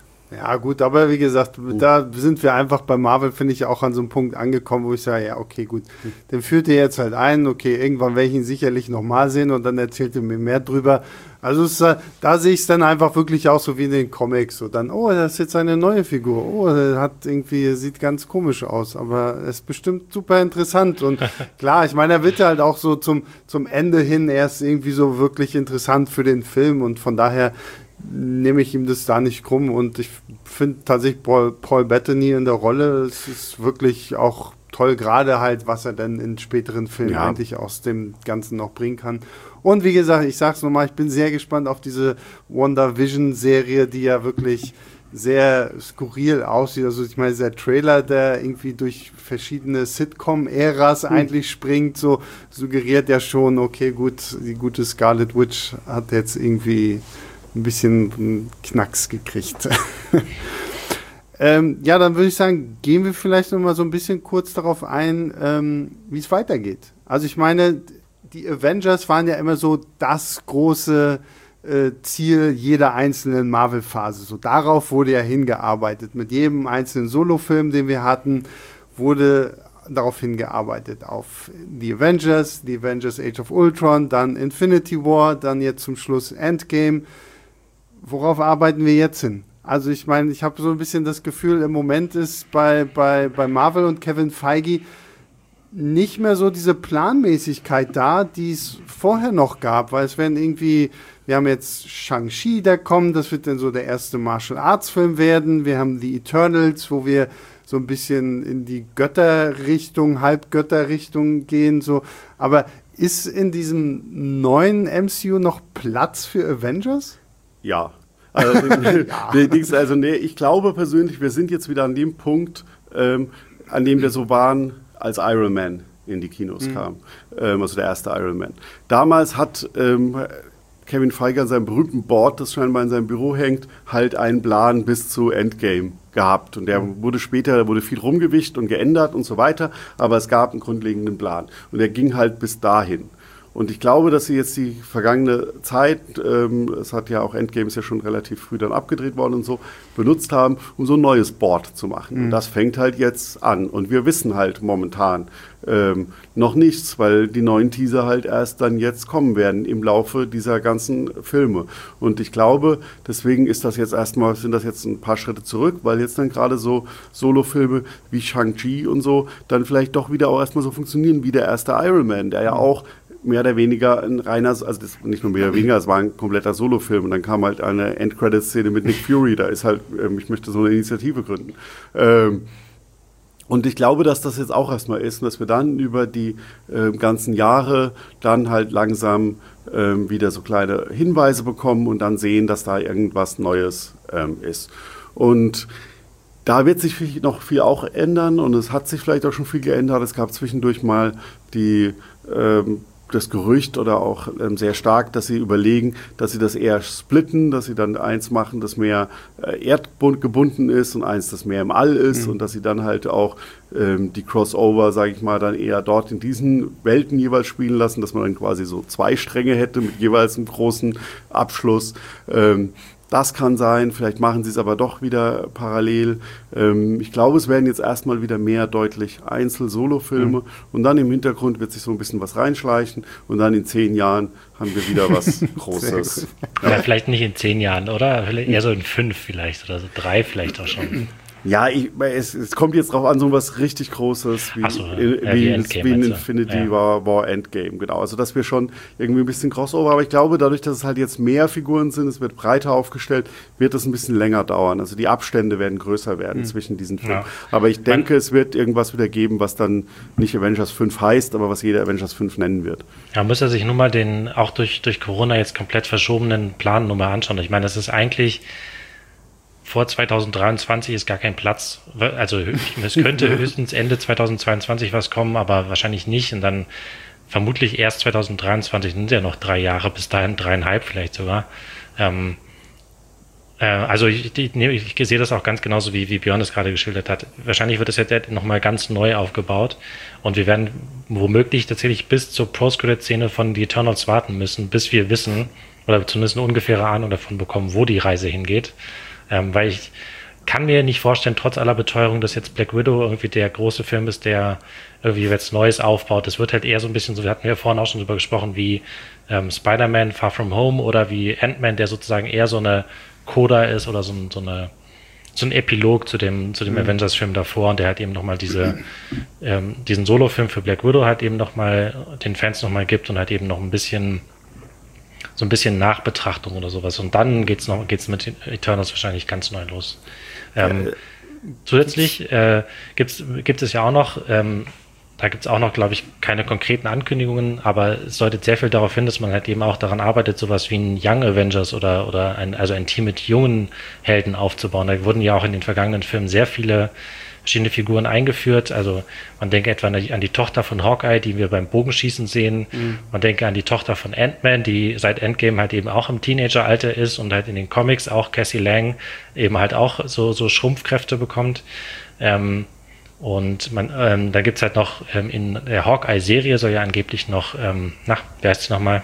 Ja gut, aber wie gesagt, mhm. da sind wir einfach bei Marvel, finde ich, auch an so einem Punkt angekommen, wo ich sage, ja okay, gut, mhm. den führt ihr jetzt halt ein, okay, irgendwann werde ich ihn sicherlich nochmal sehen und dann erzählt ihr mir mehr drüber. Also es, da sehe ich es dann einfach wirklich auch so wie in den Comics, so dann, oh, das ist jetzt eine neue Figur, oh, der hat irgendwie, sieht ganz komisch aus, aber es ist bestimmt super interessant und klar, ich meine, er wird halt auch so zum, zum Ende hin erst irgendwie so wirklich interessant für den Film und von daher nehme ich ihm das da nicht krumm und ich finde tatsächlich Paul, Paul Bettany in der Rolle, es ist wirklich auch toll, gerade halt, was er dann in späteren Filmen ja. eigentlich aus dem Ganzen noch bringen kann. Und wie gesagt, ich sag's nochmal, ich bin sehr gespannt auf diese WandaVision-Serie, die ja wirklich sehr skurril aussieht. Also ich meine, der Trailer, der irgendwie durch verschiedene Sitcom-Äras hm. eigentlich springt, so suggeriert ja schon, okay, gut, die gute Scarlet Witch hat jetzt irgendwie ein bisschen einen Knacks gekriegt. ähm, ja, dann würde ich sagen, gehen wir vielleicht noch mal so ein bisschen kurz darauf ein, ähm, wie es weitergeht. Also ich meine, die Avengers waren ja immer so das große äh, Ziel jeder einzelnen Marvel-Phase. So darauf wurde ja hingearbeitet. Mit jedem einzelnen Solo-Film, den wir hatten, wurde darauf hingearbeitet. Auf die Avengers, die Avengers Age of Ultron, dann Infinity War, dann jetzt zum Schluss Endgame. Worauf arbeiten wir jetzt hin? Also ich meine, ich habe so ein bisschen das Gefühl, im Moment ist bei, bei, bei Marvel und Kevin Feige nicht mehr so diese Planmäßigkeit da, die es vorher noch gab, weil es werden irgendwie, wir haben jetzt Shang-Chi, der kommt, das wird dann so der erste Martial Arts Film werden, wir haben die Eternals, wo wir so ein bisschen in die Götterrichtung, Halbgötterrichtung gehen, so, aber ist in diesem neuen M C U noch Platz für Avengers? Ja. Also, ja. also nee, ich glaube persönlich, wir sind jetzt wieder an dem Punkt, ähm, an dem wir so waren, als Iron Man in die Kinos mhm. kam. Ähm, also der erste Iron Man. Damals hat ähm, Kevin Feige an seinem berühmten Board, das scheinbar in seinem Büro hängt, halt einen Plan bis zu Endgame gehabt. Und der mhm. wurde später, da wurde viel rumgewischt und geändert und so weiter, aber es gab einen grundlegenden Plan. Und der ging halt bis dahin. Und ich glaube, dass sie jetzt die vergangene Zeit, ähm, es hat ja auch Endgame ist ja schon relativ früh dann abgedreht worden und so, benutzt haben, um so ein neues Board zu machen. Mhm. Und das fängt halt jetzt an. Und wir wissen halt momentan ähm, noch nichts, weil die neuen Teaser halt erst dann jetzt kommen werden im Laufe dieser ganzen Filme. Und ich glaube, deswegen ist das jetzt erstmal, sind das jetzt ein paar Schritte zurück, weil jetzt dann gerade so Solo-Filme wie Shang-Chi und so dann vielleicht doch wieder auch erstmal so funktionieren wie der erste Iron Man, der ja auch mehr oder weniger ein reiner, also das nicht nur mehr oder weniger, es war ein kompletter Solo-Film und dann kam halt eine End-Credit-Szene mit Nick Fury, da ist halt, ähm, ich möchte so eine Initiative gründen. Ähm, und ich glaube, dass das jetzt auch erstmal ist und dass wir dann über die äh, ganzen Jahre dann halt langsam ähm, wieder so kleine Hinweise bekommen und dann sehen, dass da irgendwas Neues ähm, ist. Und da wird sich noch viel auch ändern und es hat sich vielleicht auch schon viel geändert. Es gab zwischendurch mal die ähm, das Gerücht oder auch ähm, sehr stark, dass sie überlegen, dass sie das eher splitten, dass sie dann eins machen, das mehr äh, erdgebunden ist und eins, das mehr im All ist mhm. und dass sie dann halt auch ähm, die Crossover, sage ich mal, dann eher dort in diesen Welten jeweils spielen lassen, dass man dann quasi so zwei Stränge hätte mit jeweils einem großen Abschluss. Ähm, Das kann sein, vielleicht machen sie es aber doch wieder parallel. Ähm, ich glaube, es werden jetzt erstmal wieder mehr deutlich Einzel-Solo-Filme mhm. und dann im Hintergrund wird sich so ein bisschen was reinschleichen und dann in zehn Jahren haben wir wieder was Großes. Ja. Ja, vielleicht nicht in zehn Jahren, oder? Eher so in fünf vielleicht oder so drei vielleicht auch schon. Ja, ich, es, es kommt jetzt drauf an, so was richtig Großes wie, so, in, ja, wie, wie in, Endgame, wie in also. Infinity ja. War, War Endgame, genau. Also dass wir schon irgendwie ein bisschen Crossover, aber ich glaube, dadurch, dass es halt jetzt mehr Figuren sind, es wird breiter aufgestellt, wird es ein bisschen länger dauern. Also die Abstände werden größer werden mhm. zwischen diesen Filmen. Ja. Aber ich denke, Man, es wird irgendwas wieder geben, was dann nicht Avengers fünf heißt, aber was jeder Avengers fünf nennen wird. Ja, muss er sich nur mal den auch durch, durch Corona jetzt komplett verschobenen Plan nur mal anschauen. Ich meine, das ist eigentlich vor zwanzig dreiundzwanzig ist gar kein Platz. Also es könnte höchstens Ende zwanzig zweiundzwanzig was kommen, aber wahrscheinlich nicht. Und dann vermutlich erst zwanzig dreiundzwanzig, sind ja noch drei Jahre, bis dahin dreieinhalb vielleicht sogar. Ähm, äh, also ich, ich, ich sehe das auch ganz genauso, wie, wie Björn das gerade geschildert hat. Wahrscheinlich wird es jetzt nochmal ganz neu aufgebaut und wir werden womöglich tatsächlich bis zur Post-Credit-Szene von The Eternals warten müssen, bis wir wissen, oder zumindest eine ungefähre Ahnung davon bekommen, wo die Reise hingeht. Ähm, weil ich kann mir nicht vorstellen, trotz aller Beteuerung, dass jetzt Black Widow irgendwie der große Film ist, der irgendwie jetzt Neues aufbaut. Das wird halt eher so ein bisschen so, wir hatten ja vorhin auch schon drüber gesprochen, wie ähm, Spider-Man Far From Home oder wie Ant-Man, der sozusagen eher so eine Coda ist oder so, so eine so ein Epilog zu dem zu dem mhm. Avengers-Film davor und der halt eben nochmal diese ähm, diesen Solo-Film für Black Widow halt eben nochmal den Fans nochmal gibt und halt eben noch ein bisschen so ein bisschen Nachbetrachtung oder sowas. Und dann geht's noch, geht's mit Eternals wahrscheinlich ganz neu los. Ähm, äh, zusätzlich äh, gibt's, gibt es ja auch noch, ähm, da gibt's auch noch, glaube ich, keine konkreten Ankündigungen, aber es deutet sehr viel darauf hin, dass man halt eben auch daran arbeitet, sowas wie ein Young Avengers oder, oder ein, also ein Team mit jungen Helden aufzubauen. Da wurden ja auch in den vergangenen Filmen sehr viele verschiedene Figuren eingeführt. Also man denke etwa an die, an die Tochter von Hawkeye, die wir beim Bogenschießen sehen. Mhm. Man denke an die Tochter von Ant-Man, die seit Endgame halt eben auch im Teenageralter ist und halt in den Comics auch Cassie Lang eben halt auch so, so Schrumpfkräfte bekommt. Ähm, und man, ähm, da gibt's halt noch ähm, in der Hawkeye-Serie soll ja angeblich noch, ähm, na, wer heißt sie nochmal?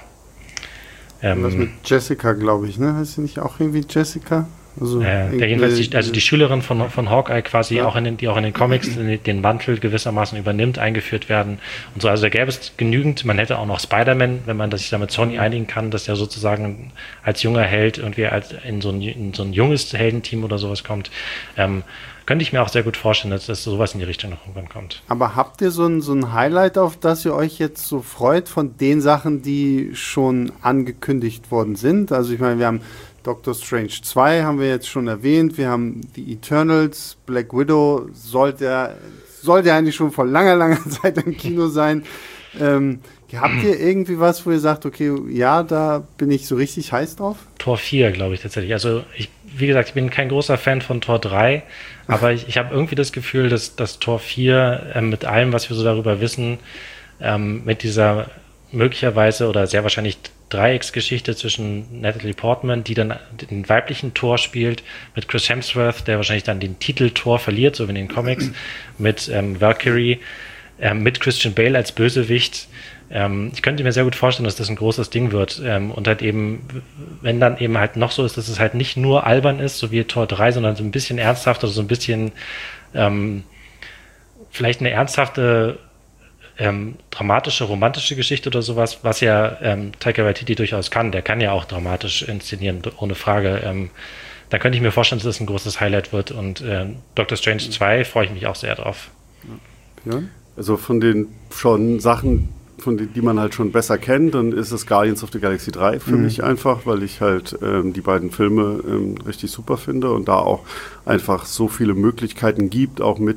Ähm, Was mit Jessica, glaube ich, ne? Heißt sie nicht auch irgendwie Jessica? Also, äh, der jedenfalls die, also die Schülerin von, von Hawkeye quasi, ja. auch in den, die auch in den Comics den, den Mantel gewissermaßen übernimmt, eingeführt werden und so. Also da gäbe es genügend. Man hätte auch noch Spider-Man, wenn man sich da mit Sony einigen kann, dass der sozusagen als junger Held irgendwie als in so ein, in so ein junges Heldenteam oder sowas kommt. Ähm, könnte ich mir auch sehr gut vorstellen, dass, dass sowas in die Richtung noch irgendwann kommt. Aber habt ihr so ein, so ein Highlight, auf das ihr euch jetzt so freut von den Sachen, die schon angekündigt worden sind? Also ich meine, wir haben Doctor Strange zwei haben wir jetzt schon erwähnt. Wir haben die Eternals, Black Widow sollte, sollte eigentlich schon vor langer, langer Zeit im Kino sein. Ähm, habt ihr irgendwie was, wo ihr sagt, okay, ja, da bin ich so richtig heiß drauf? Tor vier, glaube ich tatsächlich. Also ich, wie gesagt, ich bin kein großer Fan von Tor drei, aber ich, ich habe irgendwie das Gefühl, dass, dass Tor vier äh, mit allem, was wir so darüber wissen, ähm, mit dieser möglicherweise oder sehr wahrscheinlich Dreiecksgeschichte zwischen Natalie Portman, die dann den weiblichen Thor spielt, mit Chris Hemsworth, der wahrscheinlich dann den Titel Thor verliert, so wie in den Comics, mit ähm, Valkyrie, ähm, mit Christian Bale als Bösewicht. Ähm, ich könnte mir sehr gut vorstellen, dass das ein großes Ding wird. Ähm, und halt eben, wenn dann eben halt noch so ist, dass es halt nicht nur albern ist, so wie Tor drei, sondern so ein bisschen ernsthaft oder so ein bisschen ähm, vielleicht eine ernsthafte Ähm, dramatische, romantische Geschichte oder sowas, was ja ähm, Taika Waititi durchaus kann. Der kann ja auch dramatisch inszenieren, ohne Frage. Ähm, da könnte ich mir vorstellen, dass das ein großes Highlight wird. Und äh, Doctor Strange zwei freue ich mich auch sehr drauf. Ja. Also von den schon Sachen, von denen, die man halt schon besser kennt, dann ist es Guardians of the Galaxy drei für mhm. mich einfach, weil ich halt ähm, die beiden Filme ähm, richtig super finde und da auch einfach so viele Möglichkeiten gibt, auch mit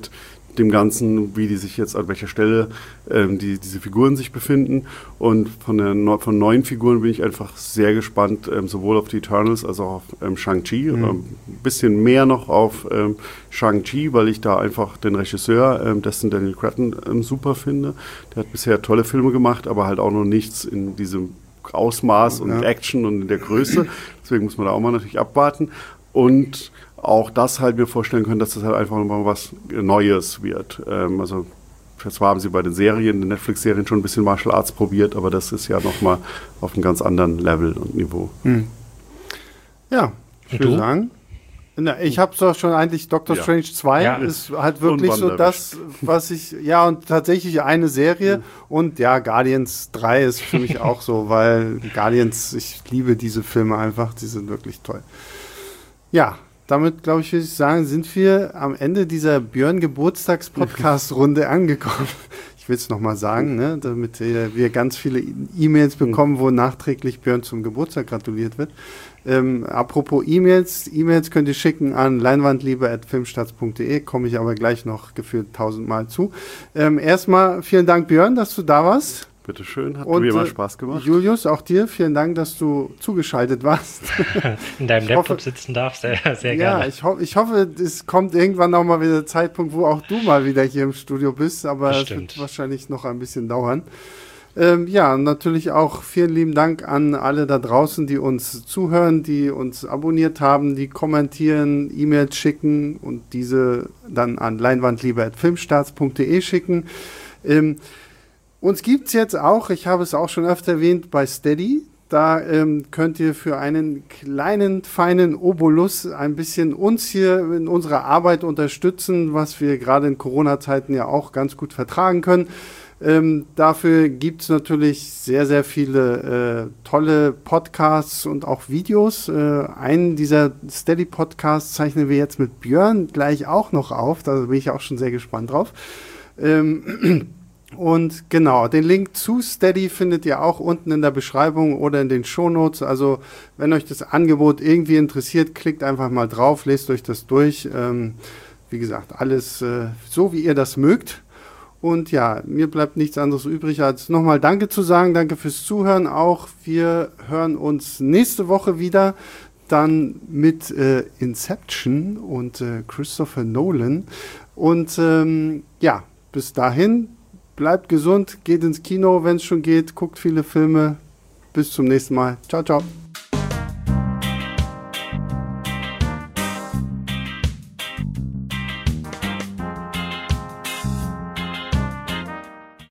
dem Ganzen, wie die sich jetzt an welcher Stelle ähm, die, diese Figuren sich befinden. Und von, der, von neuen Figuren bin ich einfach sehr gespannt, ähm, sowohl auf die Eternals als auch auf ähm, Shang-Chi. Mhm. Ähm, ein bisschen mehr noch auf ähm, Shang-Chi, weil ich da einfach den Regisseur, ähm, Destin Daniel Cretton, ähm, super finde. Der hat bisher tolle Filme gemacht, aber halt auch noch nichts in diesem Ausmaß und ja. Action und in der Größe. Deswegen muss man da auch mal natürlich abwarten. Und auch das halt mir vorstellen können, dass das halt einfach mal was Neues wird. Ähm, also zwar haben sie bei den Serien, den Netflix-Serien schon ein bisschen Martial Arts probiert, aber das ist ja nochmal auf einem ganz anderen Level und Niveau. Hm. Ja, ich würde sagen, na, ich habe es doch schon eigentlich, Doctor ja. Strange zwei ja. ist halt wirklich so das, was ich, ja und tatsächlich eine Serie mhm. und ja, Guardians drei ist für mich auch so, weil Guardians, ich liebe diese Filme einfach, die sind wirklich toll. Ja, damit, glaube ich, würde ich sagen, sind wir am Ende dieser Björn-Geburtstags-Podcast-Runde angekommen. Ich will es nochmal sagen, ne, damit äh, wir ganz viele E-Mails bekommen, wo nachträglich Björn zum Geburtstag gratuliert wird. Ähm, apropos E-Mails, E-Mails könnt ihr schicken an leinwandliebe at filmstarts punkt de, komme ich aber gleich noch gefühlt tausendmal zu. Ähm, erstmal vielen Dank, Björn, dass du da warst. Bitteschön, hat und, mir immer Spaß gemacht. Julius, auch dir, vielen Dank, dass du zugeschaltet warst. In deinem Laptop hoffe, sitzen darfst, sehr, sehr gerne. Ja, ich, ho- ich hoffe, es kommt irgendwann auch mal wieder der Zeitpunkt, wo auch du mal wieder hier im Studio bist, aber es wird wahrscheinlich noch ein bisschen dauern. Ähm, ja, natürlich auch vielen lieben Dank an alle da draußen, die uns zuhören, die uns abonniert haben, die kommentieren, E-Mails schicken und diese dann an leinwandliebe at filmstarts punkt de schicken. Ähm, Uns gibt es jetzt auch, ich habe es auch schon öfter erwähnt, bei Steady. Da ähm, könnt ihr für einen kleinen, feinen Obolus ein bisschen uns hier in unserer Arbeit unterstützen, was wir gerade in Corona-Zeiten ja auch ganz gut vertragen können. Ähm, dafür gibt es natürlich sehr, sehr viele äh, tolle Podcasts und auch Videos. Äh, einen dieser Steady-Podcasts zeichnen wir jetzt mit Björn gleich auch noch auf. Da bin ich auch schon sehr gespannt drauf. Ähm, Und genau, den Link zu Steady findet ihr auch unten in der Beschreibung oder in den Shownotes. Also wenn euch das Angebot irgendwie interessiert, klickt einfach mal drauf, lest euch das durch. Ähm, wie gesagt, alles äh, so, wie ihr das mögt. Und ja, mir bleibt nichts anderes übrig, als nochmal Danke zu sagen. Danke fürs Zuhören auch. Wir hören uns nächste Woche wieder. Dann mit äh, Inception und äh, Christopher Nolan. Und ähm, ja, bis dahin. Bleibt gesund, geht ins Kino, wenn es schon geht, guckt viele Filme. Bis zum nächsten Mal. Ciao, ciao.